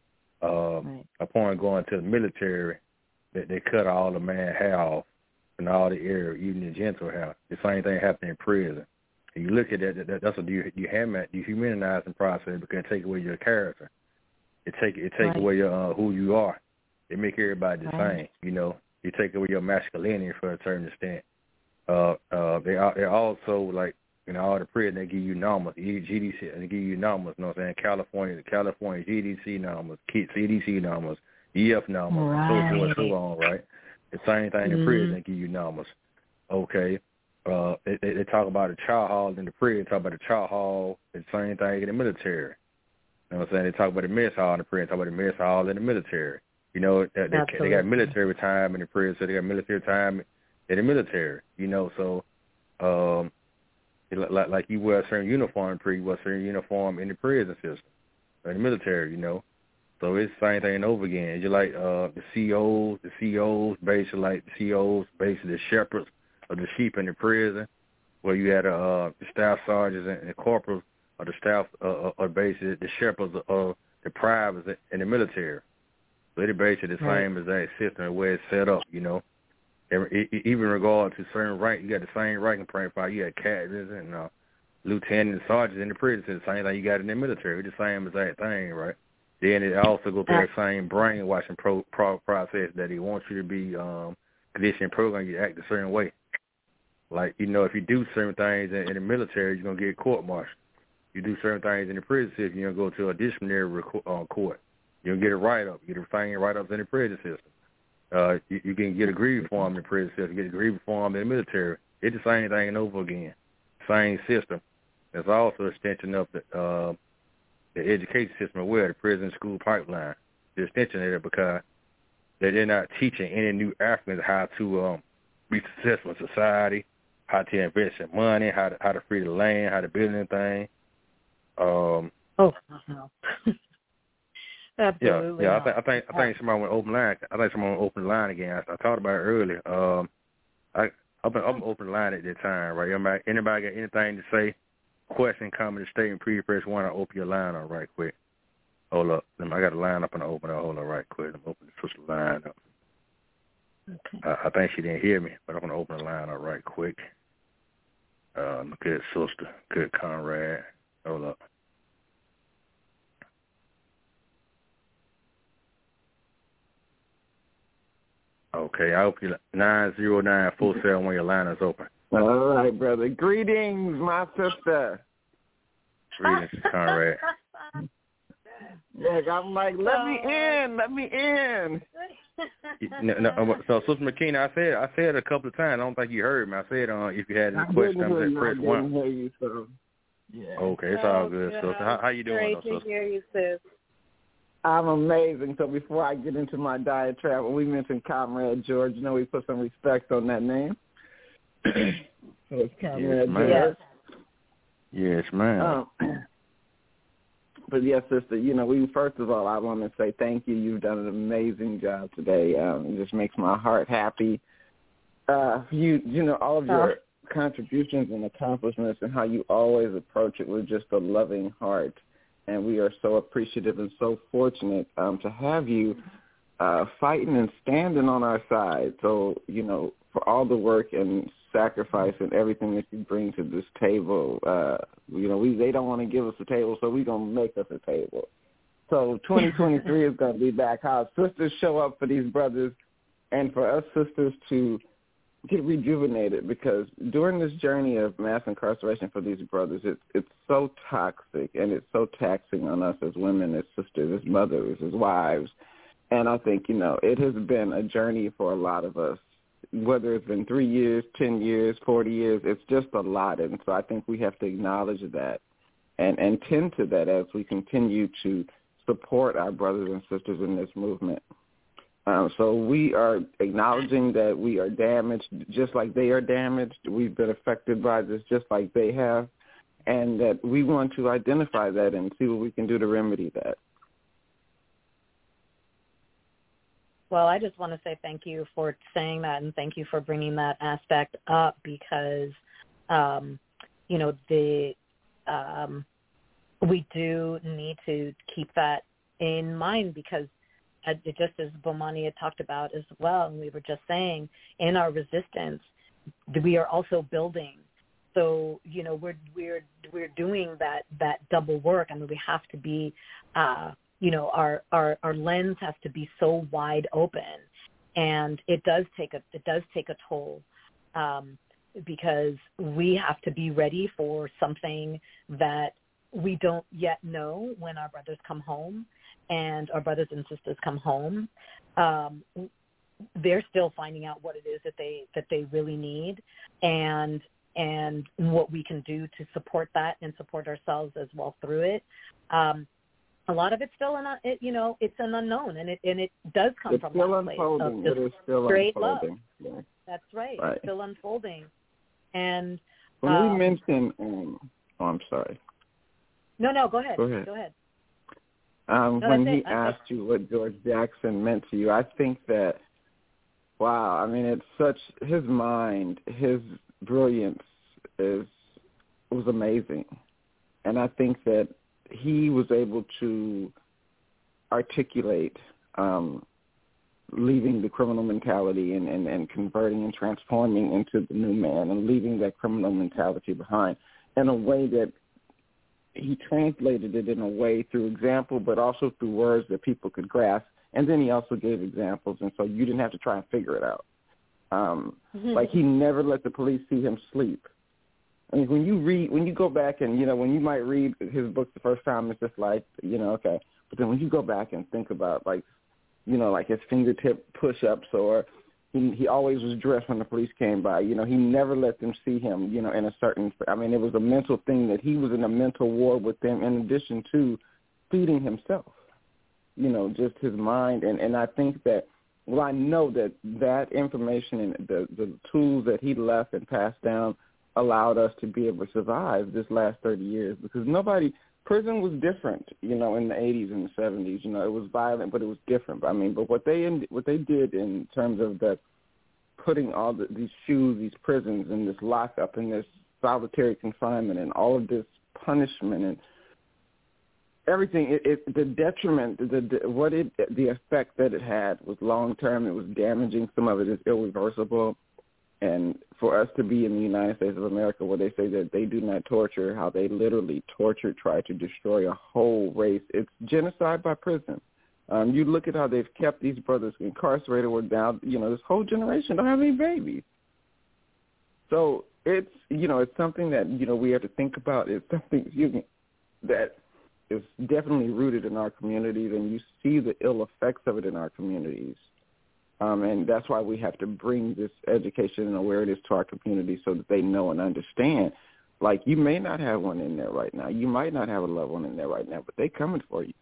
um, right. upon going to the military, they, they cut all the man hair off in all the area, even the genital hair. The same thing happened in prison. And you look at that, that that's a dehumanizing process because it takes away your character. It take it take right. away your, uh, who you are. It make everybody the right. same, you know. You take away your masculinity for a certain extent. Uh, uh, they are, they're also, like, you know, all the prison, they give you numbers, G D C, they give you numbers, you know what I'm saying? California, the California G D C numbers, C D C numbers, E F numbers, right. and so forth and so on, right? The same thing in mm-hmm. prison, they give you numbers. Okay. Uh, they, they, they talk about the chow hall in the prison, talk about the chow hall, the same thing in the military. You know what I'm saying? They talk about the mess hall in the prison, talk about the mess hall in the military. You know, they, they, they got military time in the prison, so they got military time in the military, you know, so um, like, like you wear a certain uniform in prison, you wear a certain uniform in the prison system, in the military, you know. So it's the same thing over again. You're like uh, the C Os, the C Os, basically like the C Os, basically the shepherds of the sheep in the prison, where you had uh, the staff sergeants and the corporals of the staff, uh, or basically the shepherds of the privates in the military. So it's basically the same right. as that system and where it's set up, you know. Even in regard to certain rank, you got the same ranking profile. You got captains and uh, lieutenants and sergeants in the prison. It's the same thing you got in the military. It's the same as that thing, right? Then it also goes through that same brainwashing pro, pro, process that he wants you to be um, conditioned, programmed, you act a certain way. Like, you know, if you do certain things in, in the military, you're going to get court-martialed. You do certain things in the prison system, you're going to go to a disciplinary uh, court. You're going to get a write-up. You get a thing write-ups in the prison system. Uh, you, you can get a grievance form in the prison system, get a grievance form in the military. It's the same thing over again, same system. It's also an extension of the uh, the education system as well, the prison school pipeline. The extension of it because they're not teaching any new Africans how to um, be successful in society, how to invest in money, how to how to free the land, how to build anything. Um,
oh, no. Absolutely.
Yeah, yeah. I think I think I think somebody went open line. I think somebody went open the line again. I, I talked about it earlier. Um, I I've been I'm open the line at that time, right? Anybody, anybody got anything to say? Question, comment, statement, pre press one. I open your line up right quick. Hold up, I got a line up and I open it. Hold up right quick. I'm open the sister line up. Okay. I, I think she didn't hear me, but I'm gonna open the line up right quick. Um, good sister, good Conrad. Hold up. Okay, I hope you nine zero nine four seven when your line is open.
All right, brother. Greetings, my sister.
Greetings, Conrad.
Look, I'm like, let me in, let me in.
no, no, so, Sister McKenna, I said, I said it a couple of times. I don't think you heard me. I said, uh, if you had any questions, press
I
one.
I didn't hear you, so yeah.
Okay, it's all good, sister. How, how you doing,
Great
though,
to hear you, sis.
I'm amazing. So before I get into my diatribe, when we mentioned Comrade George, you know we put some respect on that name. So it's Comrade
yes,
George.
Yes, ma'am.
Um, but yes, sister, you know, we first of all, I want to say thank you. You've done an amazing job today. Um, it just makes my heart happy. Uh, you, you know, all of your oh. contributions and accomplishments and how you always approach it with just a loving heart. And we are so appreciative and so fortunate um, to have you uh, fighting and standing on our side. So, you know, for all the work and sacrifice and everything that you bring to this table, uh, you know, we they don't want to give us a table, so we're going to make us a table. So twenty twenty-three is going to be back. How sisters show up for these brothers and for us sisters to get rejuvenated, because during this journey of mass incarceration for these brothers, it's it's so toxic and it's so taxing on us as women, as sisters, as mothers, as wives. And I think, you know, it has been a journey for a lot of us, whether it's been three years, ten years, forty years, it's just a lot. And so I think we have to acknowledge that and, and tend to that as we continue to support our brothers and sisters in this movement. Um, so we are acknowledging that we are damaged just like they are damaged. We've been affected by this just like they have, and that we want to identify that and see what we can do to remedy that.
Well, I just want to say thank you for saying that, and thank you for bringing that aspect up, because um, you know, the um, we do need to keep that in mind because uh, just as Bomani had talked about as well, and we were just saying, in our resistance, we are also building. So, you know, we're we're we're doing that that double work. I mean, we have to be, uh, you know, our, our our lens has to be so wide open, and it does take a it does take a toll, um, because we have to be ready for something that we don't yet know when our brothers come home, and our brothers and sisters come home. Um, they're still finding out what it is that they that they really need, and and what we can do to support that and support ourselves as well through it. Um, a lot of it's still an, it, you know, it's an unknown, and it and it does come
it's
from
still
that place of
unfolding.
just
It is still
straight
unfolding.
love.
Yeah.
That's right.
right.
It's still unfolding. And
when
um,
we mentioned, um, oh, I'm sorry.
No, no, go ahead.
Go ahead.
Go ahead.
Um,
no,
when he
it.
asked you what George Jackson meant to you, I think that, wow, I mean, it's such, his mind, his brilliance is was amazing. And I think that he was able to articulate um, leaving the criminal mentality and, and, and converting and transforming into the new man and leaving that criminal mentality behind in a way that he translated it in a way through example, but also through words that people could grasp. And then he also gave examples, and so you didn't have to try and figure it out. Um, mm-hmm. Like he never let the police see him sleep. I mean, when you read, when you go back and, you know, when you might read his books the first time, it's just like, you know, okay. But then when you go back and think about, like, you know, like his fingertip push-ups, or he, he always was dressed when the police came by. You know, he never let them see him, you know, in a certain, I mean, it was a mental thing that he was in a mental war with them in addition to feeding himself, you know, just his mind. And, and I think that, well, I know that that information and the, the tools that he left and passed down allowed us to be able to survive this last thirty years, because nobody, prison was different, you know, in the eighties and the seventies. You know, it was violent, but it was different. I mean, but what they what they did in terms of the putting all the, these shoes, these prisons, and this lockup, and this solitary confinement, and all of this punishment, and everything, it, it the detriment, the, the what it, the effect that it had was long term. It was damaging. Some of it is irreversible. And for us to be in the United States of America, where they say that they do not torture, how they literally torture, try to destroy a whole race, it's genocide by prison. Um, you look at how they've kept these brothers incarcerated, where now, you know, this whole generation don't have any babies. So it's, you know, it's something that, you know, we have to think about. It's something, excuse me, that is definitely rooted in our communities, and you see the ill effects of it in our communities. Um, and that's why we have to bring this education and awareness to our community so that they know and understand. Like, you may not have one in there right now. You might not have a loved one in there right now, but they're coming for you.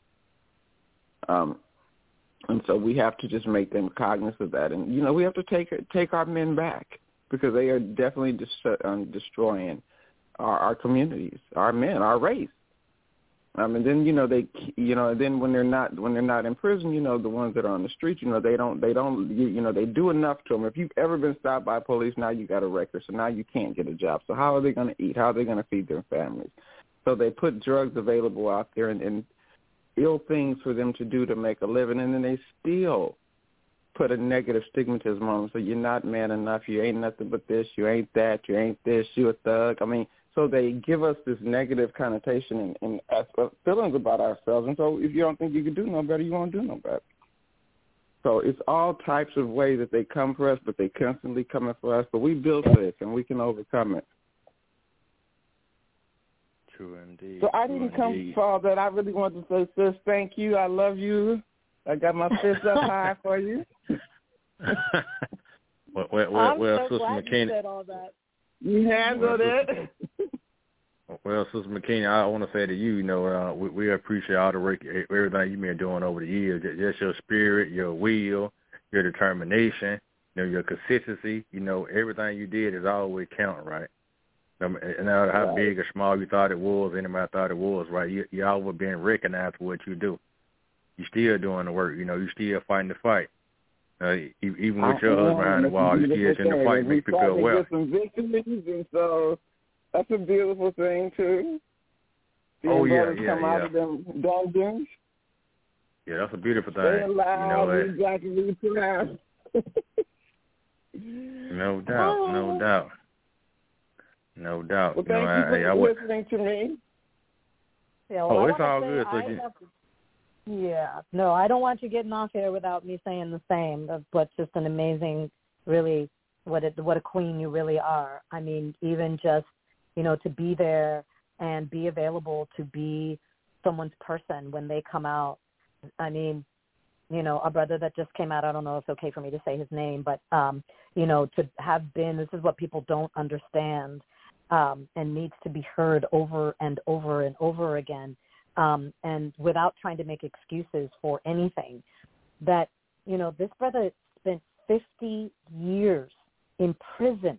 Um, and so we have to just make them cognizant of that. And, you know, we have to take take our men back, because they are definitely dis- um, destroying our, our communities, our men, our race. Um, and then, you know, they, you know, then when they're not, when they're not in prison, you know, the ones that are on the street, you know, they don't, they don't, you, you know, they do enough to them. If you've ever been stopped by police, now you got a record, so now you can't get a job. So how are they going to eat? How are they going to feed their families? So they put drugs available out there and, and ill things for them to do to make a living, and then they still put a negative stigmatism on them. So you're not man enough. You ain't nothing but this. You ain't that. You ain't this. You a thug. I mean. So they give us this negative connotation and, and feelings about ourselves. And so if you don't think you can do no better, you won't do no better. So it's all types of ways that they come for us, but they constantly coming for us. But we built this, and we can overcome it.
True indeed.
So I didn't
True
come
indeed.
for all that. I really wanted to say, sis, thank you. I love you. I got my fist up high for you.
well, well,
I'm
well,
so
Sister
glad
McKinney.
you said all that.
You handled
well,
it.
Well, Sister McKinney, I want to say to you, you know, uh, we, we appreciate all the work, everything you've been doing over the years. Just your spirit, your will, your determination, you know, your consistency. You know, everything you did is always counting, right? No matter how
right.
big or small you thought it was, anybody thought it was, right? You, you always being recognized for what you do. You still doing the work. You know, you still fighting the fight. Uh, even with your husband behind the wall, you still in the fight, make people aware.
Get some victories, and so That's a beautiful thing too. Seeing
oh yeah,
brothers
yeah,
come
yeah.
out of them dungeons.
Yeah, that's a beautiful thing.
Stay alive,
you know,
you got to be proud.
No doubt, no doubt, no doubt.
Well,
you know,
thank
I,
you for
I, I,
listening to me.
Yeah, well,
oh,
I
it's all
say
good. So
I
you,
have, yeah, no, I don't want you getting off here without me saying the same. Of what's just an amazing, really, what it, what a queen you really are. I mean, even just, you know, to be there and be available to be someone's person when they come out. I mean, you know, a brother that just came out, I don't know if it's okay for me to say his name, but, um, you know, to have been, this is what people don't understand um, and needs to be heard over and over and over again, um, and without trying to make excuses for anything, that, you know, this brother spent fifty years in prison.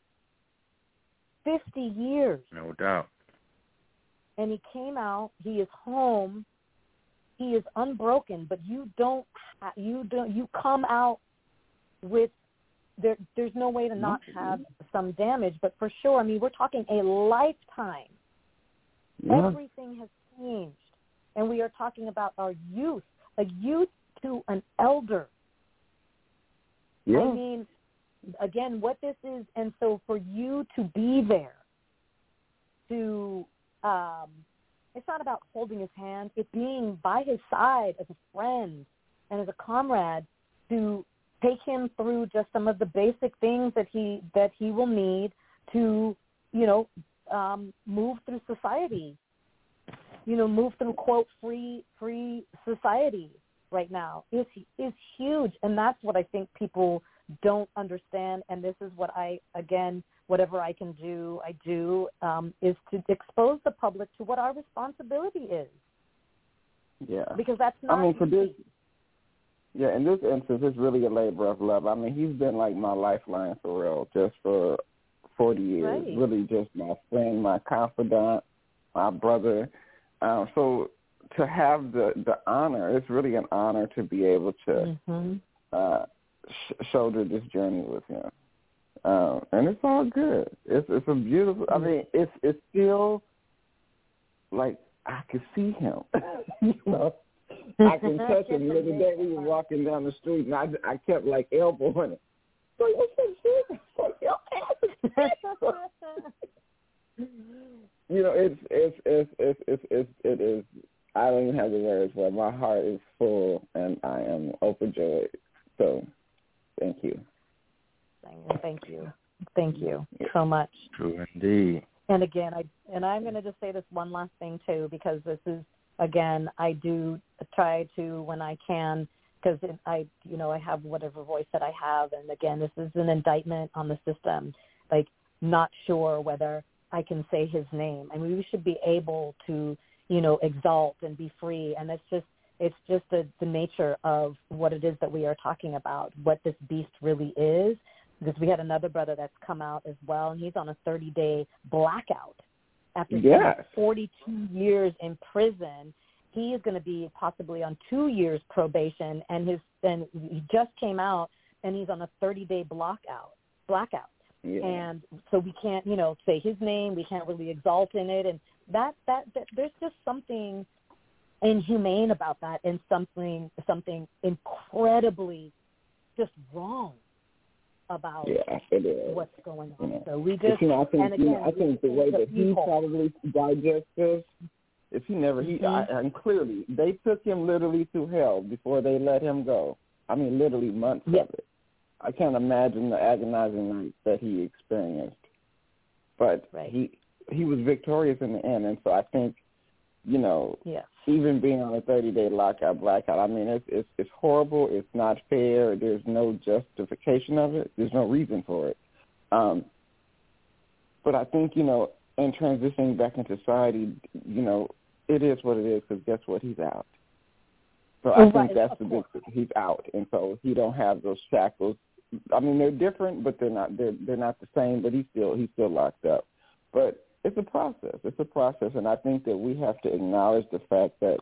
fifty years.
no doubt.
And he came out, he is home, he is unbroken, but you don't, you don't, you come out with, there, there's no way to not have some damage, but for sure, I mean, we're talking a lifetime. Yeah. Everything has changed, and we are talking about our youth, a youth to an elder.
Yeah.
I mean, again, what this is, and so for you to be there, to, um, it's not about holding his hand. It's being by his side as a friend and as a comrade to take him through just some of the basic things that he that he will need to, you know, um, move through society. You know, move through quote free free society right now is is huge, and that's what I think people don't understand. And this is what I again. Whatever I can do, I do, um, is to expose the public to what our responsibility is.
Yeah.
Because that's not
I mean, for
easy.
this, yeah, in this instance, it's really a labor of love. I mean, he's been like my lifeline for real, just for forty years.
Right.
Really just my friend, my confidant, my brother. Um, so to have the, the honor, it's really an honor to be able to
mm-hmm.
uh, sh- shoulder this journey with him. Um, and it's all good. It's it's a beautiful. I mean, it's it's still like I could see him. you know, I can touch him. The other day we were walking down the street, and I, I kept like elbowing him. So you know, it's it's it's it's it's it's it is. I don't even have the words for it. My heart is full, and I am overjoyed. So, thank you.
Thank you. Thank you so much.
True indeed.
And again, I and I'm going to just say this one last thing too, because this is again, I do try to when I can, because I, you know, I have whatever voice that I have, and again, this is an indictment on the system. Like, not sure whether I can say his name. I mean, we should be able to, you know, exalt and be free, and it's just. It's just the, the nature of what it is that we are talking about, what this beast really is. Because we had another brother that's come out as well, and he's on a thirty-day blackout after
yes.
forty-two years in prison. He is going to be possibly on two years probation, and his and he just came out, and he's on a thirty-day blackout. Blackout,
yeah.
And so we can't, you know, say his name. We can't really exalt in it, and that that, that there's just something inhumane about that, and something something incredibly just wrong about
yeah, it is.
what's going on.
Yeah.
So we just
you know, I think
and again,
you know, I think the way that he
people.
probably digests this, if he never he
mm-hmm.
I, and clearly they took him literally through hell before they let him go. I mean, literally months
yep.
of it. I can't imagine the agonizing night that he experienced, but
right.
he he was victorious in the end, and so I think. You know,
yes.
even being on a thirty-day lockout, blackout, I mean, it's, it's it's horrible. It's not fair. There's no justification of it. There's no reason for it. Um, but I think, you know, in transitioning back into society, you know, it is what it is because guess what? He's out. So I
right.
think that's
of
the
course.
big thing. He's out, and so he don't have those shackles. I mean, they're different, but they're not. They're they're not the same. But he's still he's still locked up. But it's a process. It's a process, and I think that we have to acknowledge the fact that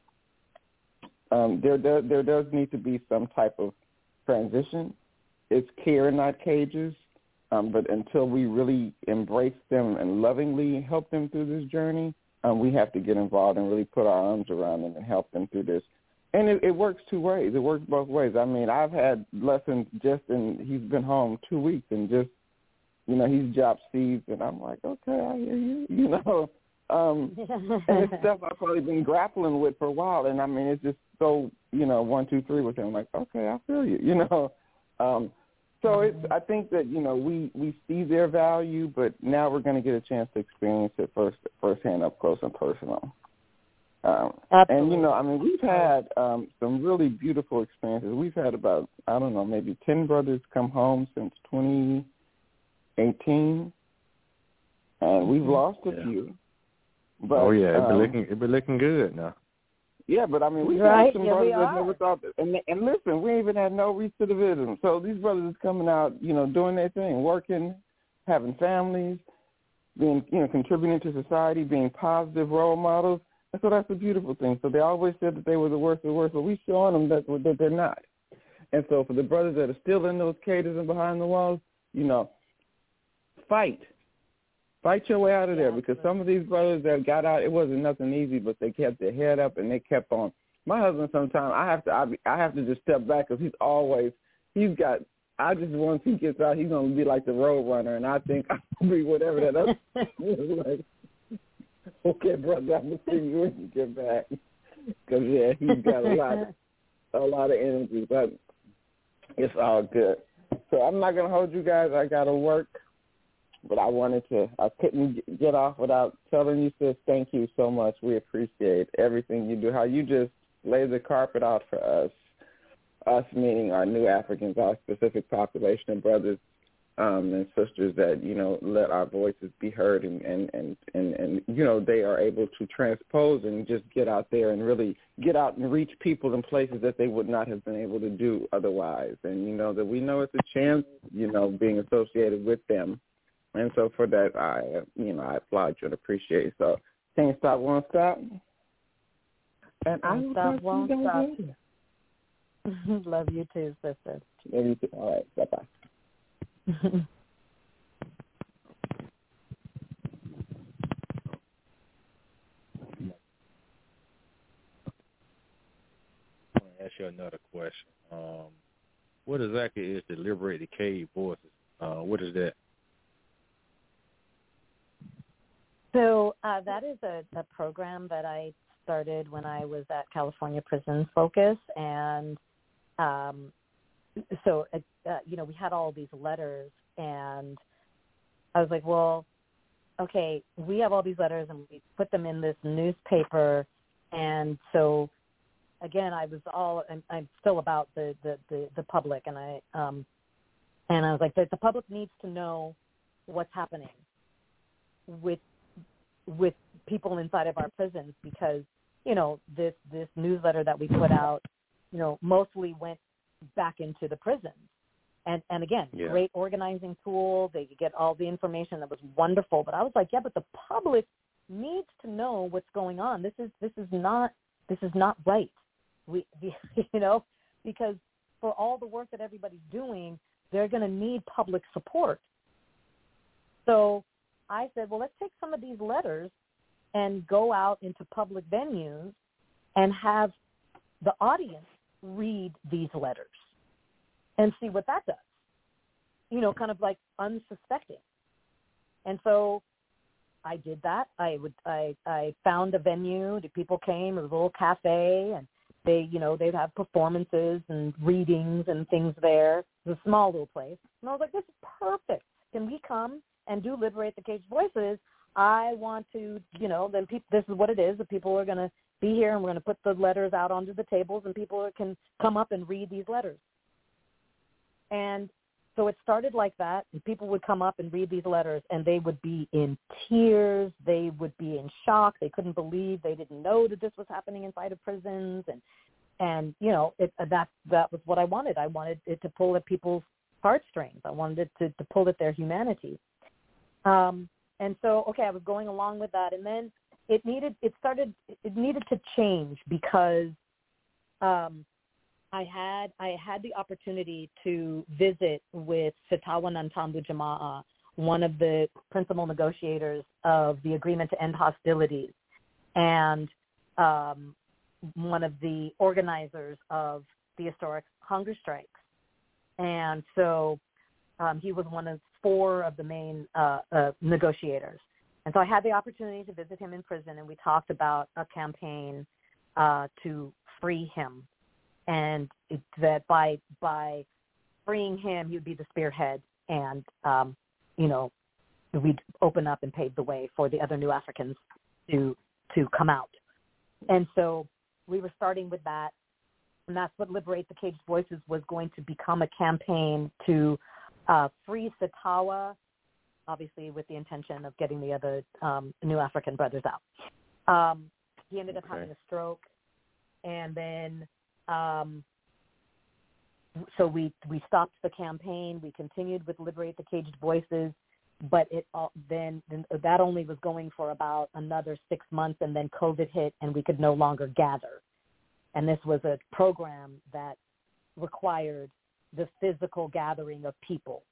um, there does there does need to be some type of transition. It's care, not cages. Um, but until we really embrace them and lovingly help them through this journey, um, we have to get involved and really put our arms around them and help them through this. And it, it works two ways. It works both ways. I mean, I've had lessons just in, he's been home two weeks and just, you know, he's dropped seeds, and I'm like, okay, I hear you, you know. Um, and it's stuff I've probably been grappling with for a while, and, I mean, it's just so, you know, one, two, three with him. I'm like, okay, I feel you, you know. Um, so it's, I think that, you know, we, we see their value, but now we're going to get a chance to experience it first firsthand, up close and personal. Um, and, you know, I mean, we've had um, some really beautiful experiences. We've had about, I don't know, maybe ten brothers come home since twenty eighteen, and we've lost a
yeah.
few. But,
oh, yeah, it's been,
um,
looking, it been looking good now.
Yeah, but, I mean, we've
right?
had some
yeah,
brothers that never thought that. And, and listen, we even had no recidivism. So these brothers is coming out, you know, doing their thing, working, having families, being, you know, contributing to society, being positive role models. And so that's a beautiful thing. So they always said that they were the worst of the worst, but we showing them that, that they're not. And so for the brothers that are still in those cages and behind the walls, you know, fight. Fight your way out of there, because some of these brothers that got out, it wasn't nothing easy, but they kept their head up and they kept on. My husband, sometimes I have to I, I have to just step back, because he's always, he's got, I just, once he gets out, he's going to be like the road runner, and I think I'll be whatever that is. Like, okay, brother, I'm going to see you when you get back. Because, yeah, he's got a lot, a lot of energy, but it's all good. So I'm not going to hold you guys. I got to work. But I wanted to, I couldn't get off without telling you, sis, thank you so much. We appreciate everything you do, how you just lay the carpet out for us, us meaning our new Africans, our specific population of brothers um, and sisters that, you know, let our voices be heard and, and, and, and, and, you know, they are able to transpose and just get out there and really get out and reach people in places that they would not have been able to do otherwise. And, you know, that we know it's a chance, you know, being associated with them. And so for that, I, you know, I applaud you and appreciate it. So can't stop, won't stop. And I
won't stop, won't stop. Love you too, sister.
Love you too. All right, bye-bye.
I want to ask you another question. Um, what exactly is the Liberate the Cave Voices? Uh, what is that?
So uh, that is a, a program that I started when I was at California Prison Focus, and um, so uh, uh, you know, we had all these letters, and I was like, well, okay, we have all these letters, and we put them in this newspaper, and so again, I was all I'm, I'm still about the, the, the, the public, and I um, and I was like, the, the public needs to know what's happening with. with people inside of our prisons, because, you know, this, this newsletter that we put out, you know, mostly went back into the prisons. And, and again, yeah. great organizing tool. They could get all the information. That was wonderful. But I was like, yeah, but the public needs to know what's going on. This is, this is not, this is not right. We, you know, because for all the work that everybody's doing, they're going to need public support. So I said, well, let's take some of these letters and go out into public venues and have the audience read these letters and see what that does, you know, kind of like unsuspecting. And so I did that. I would, I, I found a venue. The people came. It was a little cafe, and they, you know, they'd have performances and readings and things there. It was a small little place. And I was like, this is perfect. Can we come and do Liberate the Cage Voices? I want to, you know, then pe- this is what it is. The people are going to be here, and we're going to put the letters out onto the tables, and people can come up and read these letters. And so it started like that, and people would come up and read these letters, and they would be in tears. They would be in shock. They couldn't believe. They didn't know that this was happening inside of prisons. And, and you know, it, that, that was what I wanted. I wanted it to pull at people's heartstrings. I wanted it to, to pull at their humanity. Um, and so, okay, I was going along with that, and then it needed, it started, it needed to change because um, I had I had the opportunity to visit with Sitawa Nantambu Jama'a, one of the principal negotiators of the agreement to end hostilities, and um, one of the organizers of the historic hunger strikes. And so um, he was one of four of the main uh, uh, negotiators. And so I had the opportunity to visit him in prison, and we talked about a campaign uh, to free him, and it, that by by freeing him, he would be the spearhead, and um, you know, we'd open up and pave the way for the other New Africans to to come out. And so we were starting with that, and that's what Liberate the Caged Voices was going to become, a campaign to uh, free Sitawa, obviously with the intention of getting the other um, New African brothers out. Um, he ended up okay. having a stroke, and then um, so we we stopped the campaign. We continued with Liberate the Caged Voices, but it all, then, then that only was going for about another six months, and then COVID hit, and we could no longer gather. And this was a program that required the physical gathering of people.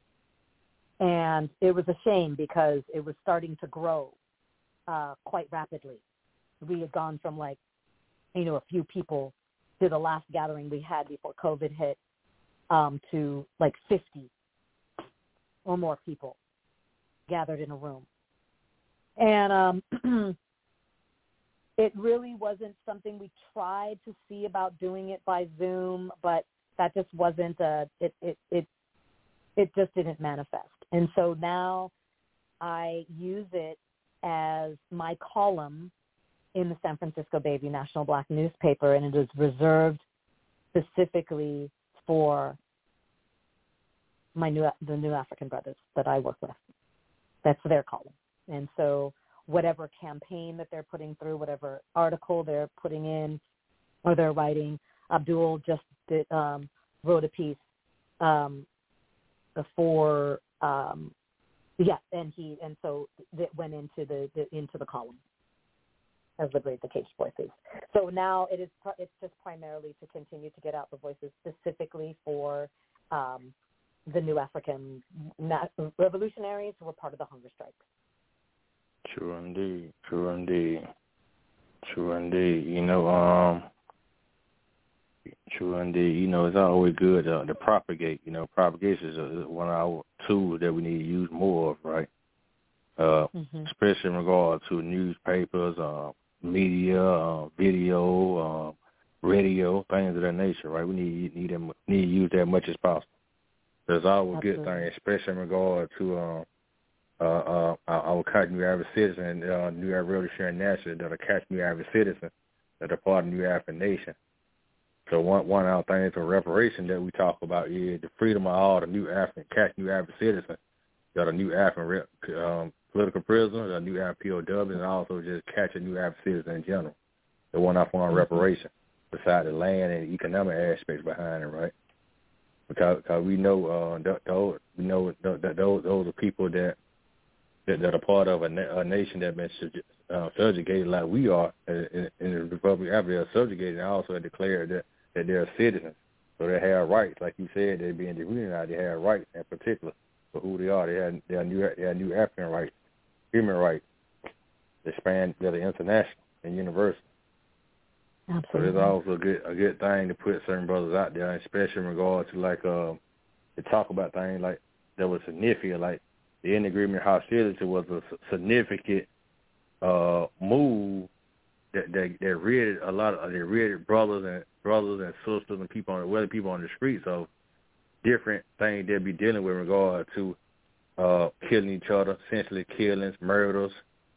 And it was a shame because it was starting to grow uh, quite rapidly. We had gone from like, you know, a few people to the last gathering we had before COVID hit um, to like fifty or more people gathered in a room. And um, it really wasn't something we tried to see about doing it by Zoom, but that just wasn't a, it, it, it, it just didn't manifest. And so now I use it as my column in the San Francisco Bayview National Black newspaper, and it is reserved specifically for my new, the New African brothers that I work with. That's their column. And so whatever campaign that they're putting through, whatever article they're putting in or they're writing, Abdul just did, um, wrote a piece um, for, um, yeah, and he and so that went into the, the into the column as Liberate the Caged Voices. So now it is it's just primarily to continue to get out the voices specifically for um, the New African revolutionaries who were part of the hunger strikes.
True indeed. True indeed. True indeed. You know, um, true indeed. You know, it's always good uh, to propagate. You know, propagation is a, one of our tools that we need to use more of, right? Uh, mm-hmm. Especially in regard to newspapers, uh, media, uh, video, uh, radio, things of that nature, right? We need need them, need to use that as much as possible. There's always a good thing, especially in regard to uh, uh, uh, our catch New Average Citizen, uh, New Average Revolutionary National, that are catch New Average Citizen, that are part of the New African Nation. So one one of our things for reparation that we talk about is the freedom of all the New African, catch New Average Citizens, that are New African um, political prisoners, or New African P O Ws, and also just catch a New African citizen in general. The one I found reparation, besides the land and the economic aspects behind it, right? Because, because we know uh, th- those we know th- that those those are people that that, that are part of a, na- a nation that been uh, subjugated like we are in, in the Republic of Africa. They're subjugated, and also declared that, that they're citizens, so they have rights. Like you said, they're being dehumanized. They have rights in particular for who they are. They have they have new they have new African rights, human rights. They span that are international and universal.
Absolutely.
So it's also a good a good thing to put certain brothers out there, especially in regard to like uh, to talk about things like that was significant, like the end agreement hostility was a significant uh, move that that, that rid a lot of they rid brothers and brothers and sisters and people on whether people on the streets of different things they'll be dealing with in regard to uh, killing each other, essentially killings, murders,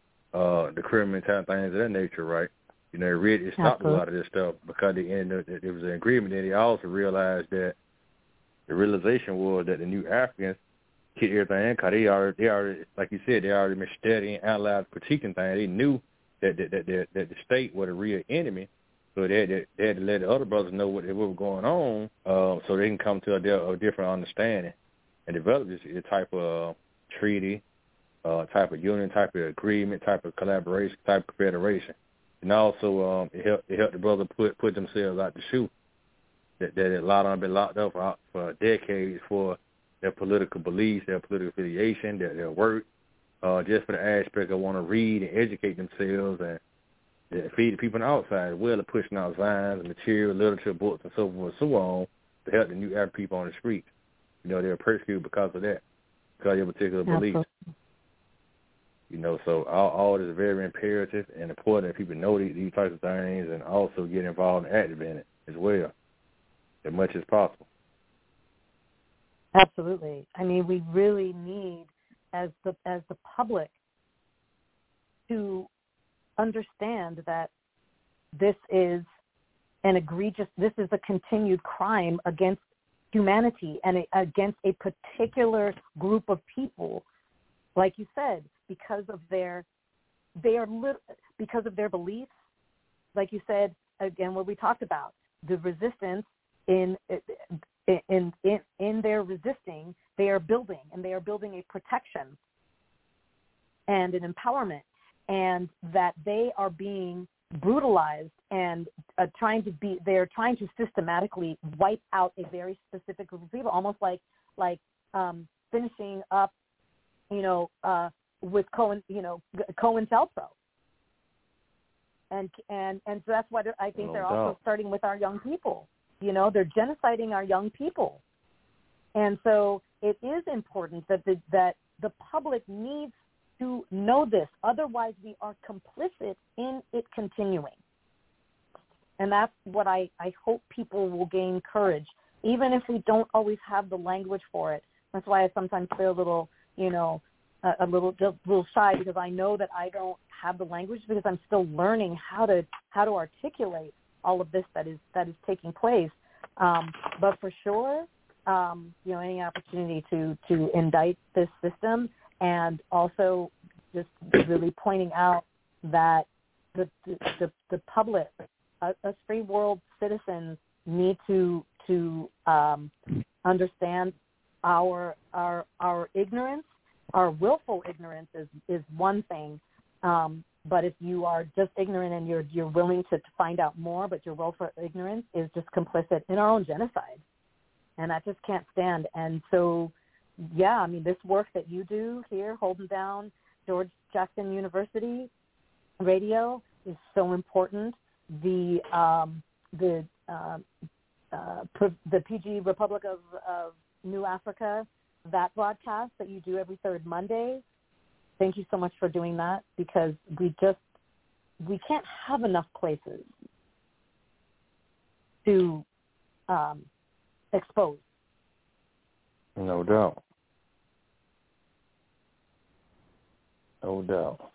uh, the criminal type things of that nature, right? You know, it really it stopped Absolutely. a lot of this stuff because the end of, there was an agreement, and they also realized that the realization was that the New Africans hit everything because they already, they already, like you said, they already been studying, analyzing, critiquing things. They knew that that, that that that the state was the real enemy, so they had to, they had to let the other brothers know what, what was going on, uh, so they can come to a, a different understanding and develop this, this type of treaty, uh, type of union, type of agreement, type of collaboration, type of confederation. And also, um, it helped it helped the brother put put themselves out the shoe. that, that a lot of them have been locked up for, for decades for their political beliefs, their political affiliation, their, their work, uh, just for the aspect of want to read and educate themselves and uh, feed the people on the outside as well as pushing out signs, material, literature, books, and so forth and so on to help the new African people on the street. You know, they're persecuted because of that, because of their particular beliefs.
Absolutely.
You know, so all, all this is very imperative and important that people know these, these types of things and also get involved and active in it as well, as much as possible.
Absolutely. I mean, we really need, as the as the public, to understand that this is an egregious, this is a continued crime against humanity and a, against a particular group of people, like you said, because of their, they are lit, because of their beliefs, like you said, again, what we talked about, the resistance in in in in their resisting, they are building, and they are building a protection and an empowerment, and that they are being brutalized and uh, trying to be, they are trying to systematically wipe out a very specific group of people, almost like like um, finishing up, you know, uh, with Cohen, you know, COINTELPRO. And and and so that's why I think
no
they're
doubt.
also starting with our young people. You know, they're genociding our young people, and so it is important that the that the public needs to know this. Otherwise, we are complicit in it continuing. And that's what I, I hope people will gain courage, even if we don't always have the language for it. That's why I sometimes feel a little, you know, a, a little a little shy, because I know that I don't have the language, because I'm still learning how to how to articulate all of this that is that is taking place. Um, but for sure, um, you know, any opportunity to, to indict this system, and also just really pointing out that the the, the public, us uh, free world citizens, need to to um, understand our our our ignorance. Our willful ignorance is, is one thing, um, but if you are just ignorant and you're you're willing to, to find out more, but your willful ignorance is just complicit in our own genocide, and that just can't stand. And so, yeah, I mean, this work that you do here, holding down George Jackson University Radio, is so important. The um, the uh, uh, the P G Republic of, of New Africa, that broadcast that you do every third Monday, thank you so much for doing that, because we just, we can't have enough places to um, expose.
No doubt. No doubt.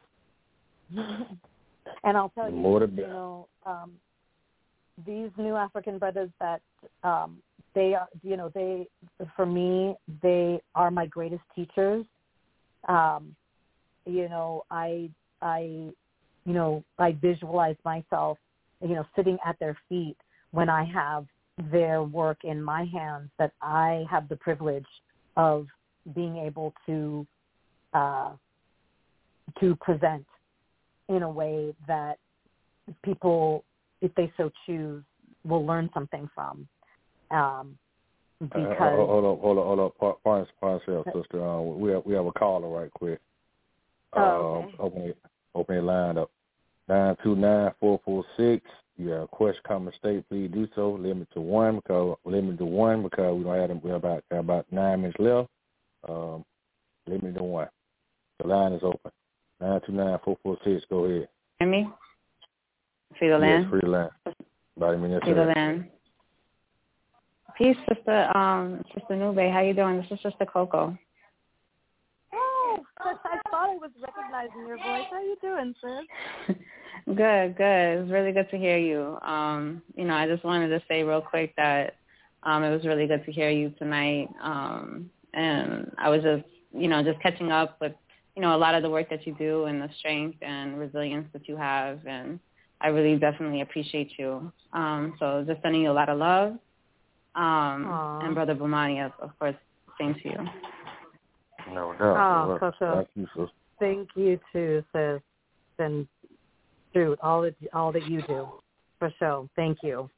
And I'll tell you,
More to
you know, um, these new African brothers that um, they are, you know, they, for me, they are my greatest teachers. Um, you know, I, I, you know, I visualize myself, you know, sitting at their feet when I have their work in my hands, that I have the privilege of being able to, uh, to present in a way that people, if they so choose, will learn something from. Um, because
uh, hold up, hold up, hold up, hold up, pardon, pardon yourself, sister. Uh, we have we have a caller right quick.
Oh, okay.
Uh, open it, open your line up. Nine two nine four four six. You have a question, comment, state. Please do so. Limit to one because limit to one because we don't have them. We have about about nine minutes left. Um, limit to one. The line is open. Nine two nine four four six. Go ahead.
Hear me? Free the land.
Yes, free the land. Body minutes.
Free the land. Peace, sister. Um, sister Nube. How you doing? This is Sister Coco.
Oh, I thought I was recognizing your voice. How you doing, sis?
Good, good. It's really good to hear you. Um, you know, I just wanted to say real quick that um, it was really good to hear you tonight. Um, and I was just, you know, just catching up with, you know, a lot of the work that you do and the strength and resilience that you have. And I really definitely appreciate you. Um, so just sending you a lot of love. Um, and Brother Bomani, of course, same to you.
No doubt.
Oh, so, so.
Thank you, sis.
Thank you too, sis. And shoot, all that all that you do, for sure. Thank you.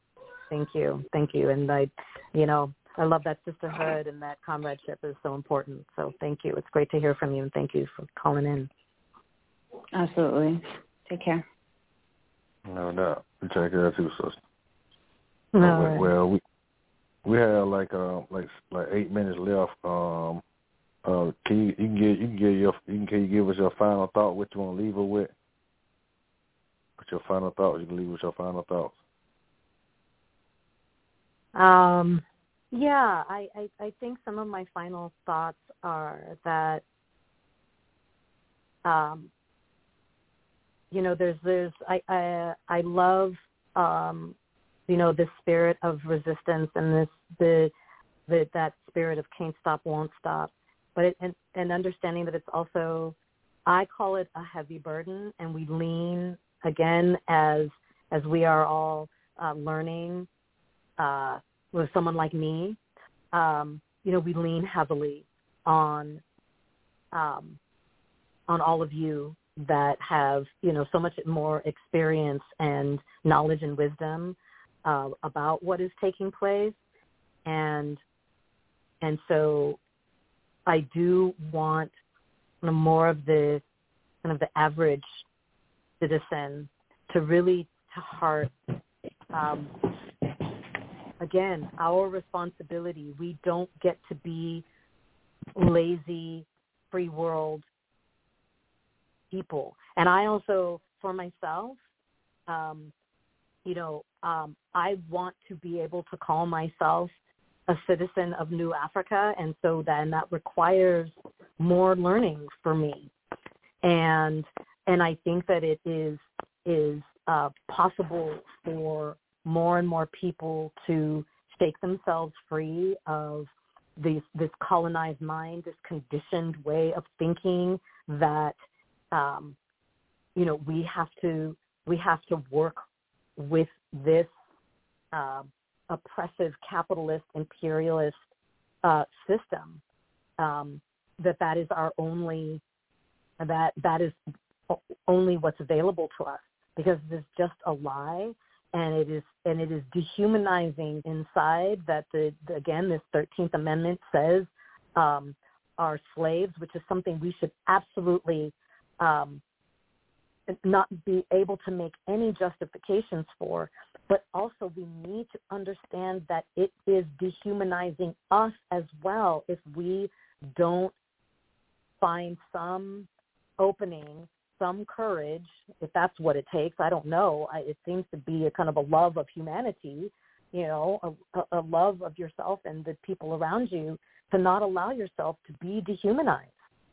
Thank you. Thank you. And I, you know, I love that sisterhood and that comradeship is so important. So thank you. It's great to hear from you, and thank you for calling in.
Absolutely. Take care.
No doubt. We take care too, sister.
No,
well,
right.
well, we we have like uh like like eight minutes left. Um, uh, can you, you can get you can give your you can, can you give us your final thought? What you want to leave her with? What's your final thoughts? You can leave with your final thoughts.
Um. Yeah, I, I, I think some of my final thoughts are that, um, you know, there's, there's, I, I, I love, um, you know, this spirit of resistance and this, the, the, that spirit of can't stop, won't stop, but it, and, and understanding that it's also, I call it a heavy burden, and we lean again as, as we are all uh, learning, uh, with someone like me, um, you know, we lean heavily on um, on all of you that have, you know, so much more experience and knowledge and wisdom uh, about what is taking place. And and so I do want you know, more of the kind of the average citizen to really to heart um, again, our responsibility. We don't get to be lazy, free world people. And I also, for myself, um, you know, um, I want to be able to call myself a citizen of New Africa, and so then that requires more learning for me. And and I think that it is is uh, possible for more and more people to shake themselves free of this, this colonized mind, this conditioned way of thinking that, um, you know, we have to we have to work with this uh, oppressive, capitalist, imperialist uh, system. Um, that that is our only that that is only what's available to us, because it's just a lie. And it is and it is dehumanizing inside that the, the again this thirteenth Amendment says um, are slaves, which is something we should absolutely um, not be able to make any justifications for. But also we need to understand that it is dehumanizing us as well if we don't find some opening, some courage, if that's what it takes. I don't know. I, it seems to be a kind of a love of humanity, you know, a, a love of yourself and the people around you, to not allow yourself to be dehumanized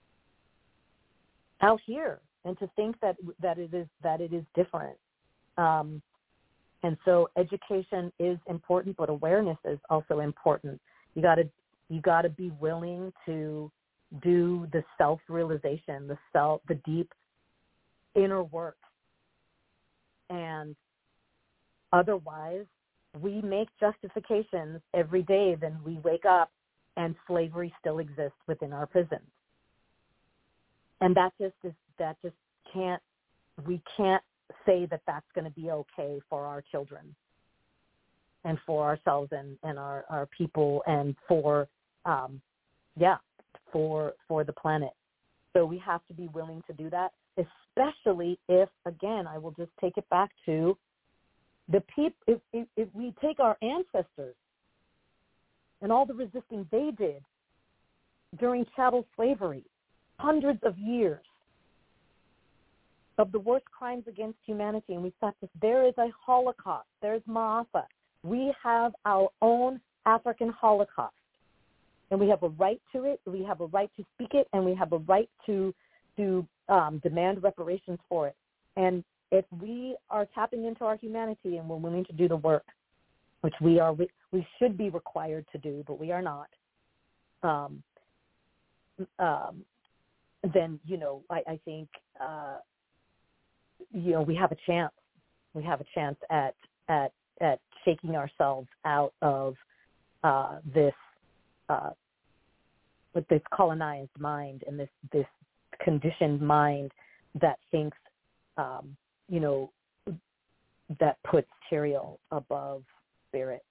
out here, and to think that that it is that it is different. Um, and so education is important, but awareness is also important. You got to you got to be willing to do the self-realization, the self, the deep inner work. And otherwise, we make justifications every day, then we wake up and slavery still exists within our prisons. And that just is, that just can't, we can't say that that's going to be okay for our children and for ourselves and, and our, our people and for, um, yeah, for, for the planet. So we have to be willing to do that, especially if, again, I will just take it back to the people. If, if, if we take our ancestors and all the resisting they did during chattel slavery, hundreds of years of the worst crimes against humanity, and we thought this, there is a Holocaust, there's Ma'afa. We have our own African Holocaust, and we have a right to it, we have a right to speak it, and we have a right to to um, demand reparations for it. And if we are tapping into our humanity and we're willing to do the work, which we are, we, we should be required to do, but we are not, um, um, then, you know, I, I think, uh, you know, we have a chance. We have a chance at at at shaking ourselves out of uh, this uh, with this colonized mind and this this conditioned mind that thinks, um, you know, that puts material above spirit.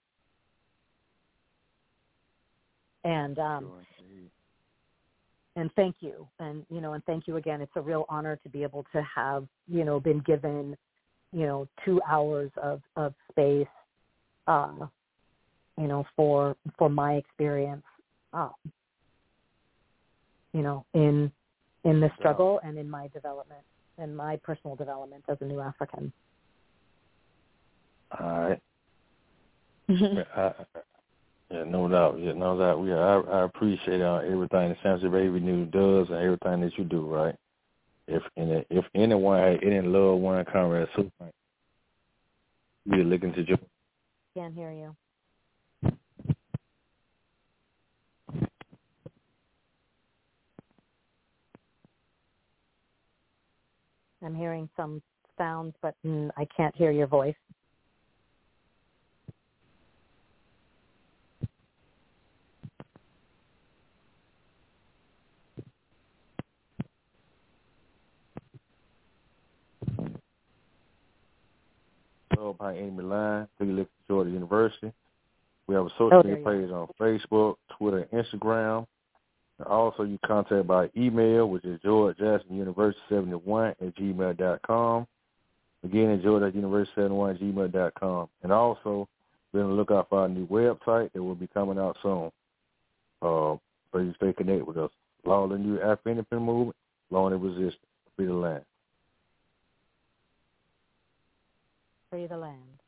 And um, and thank you, and you know, and thank you again. It's a real honor to be able to have, you know, been given, you know, two hours of of space, uh, you know, for for my experience, um, you know, in in the struggle and in my development and my personal development as a new African.
All right. I, yeah, no doubt. Yeah, no doubt. Yeah, I, I appreciate uh, everything that Samson Baby News does and everything that you do, right? If any, if anyone had any loved one, comrade, super, we're looking to you.
Can't hear you. I'm hearing some sounds, but mm, I can't hear your voice.
By Amy Line, three Lick Georgia University. We have a social
oh,
media page on Facebook, Twitter, and Instagram. And also, you contact by email, which is George Jackson University seventy-one at gmail dot com. Again, George University seventy-one at gmail dot com. And also, be on the lookout for our new website that will be coming out soon. Uh, so you stay connected with us. Law of the New African Independent Movement, Law and Resistance, Free the Land.
Free the land.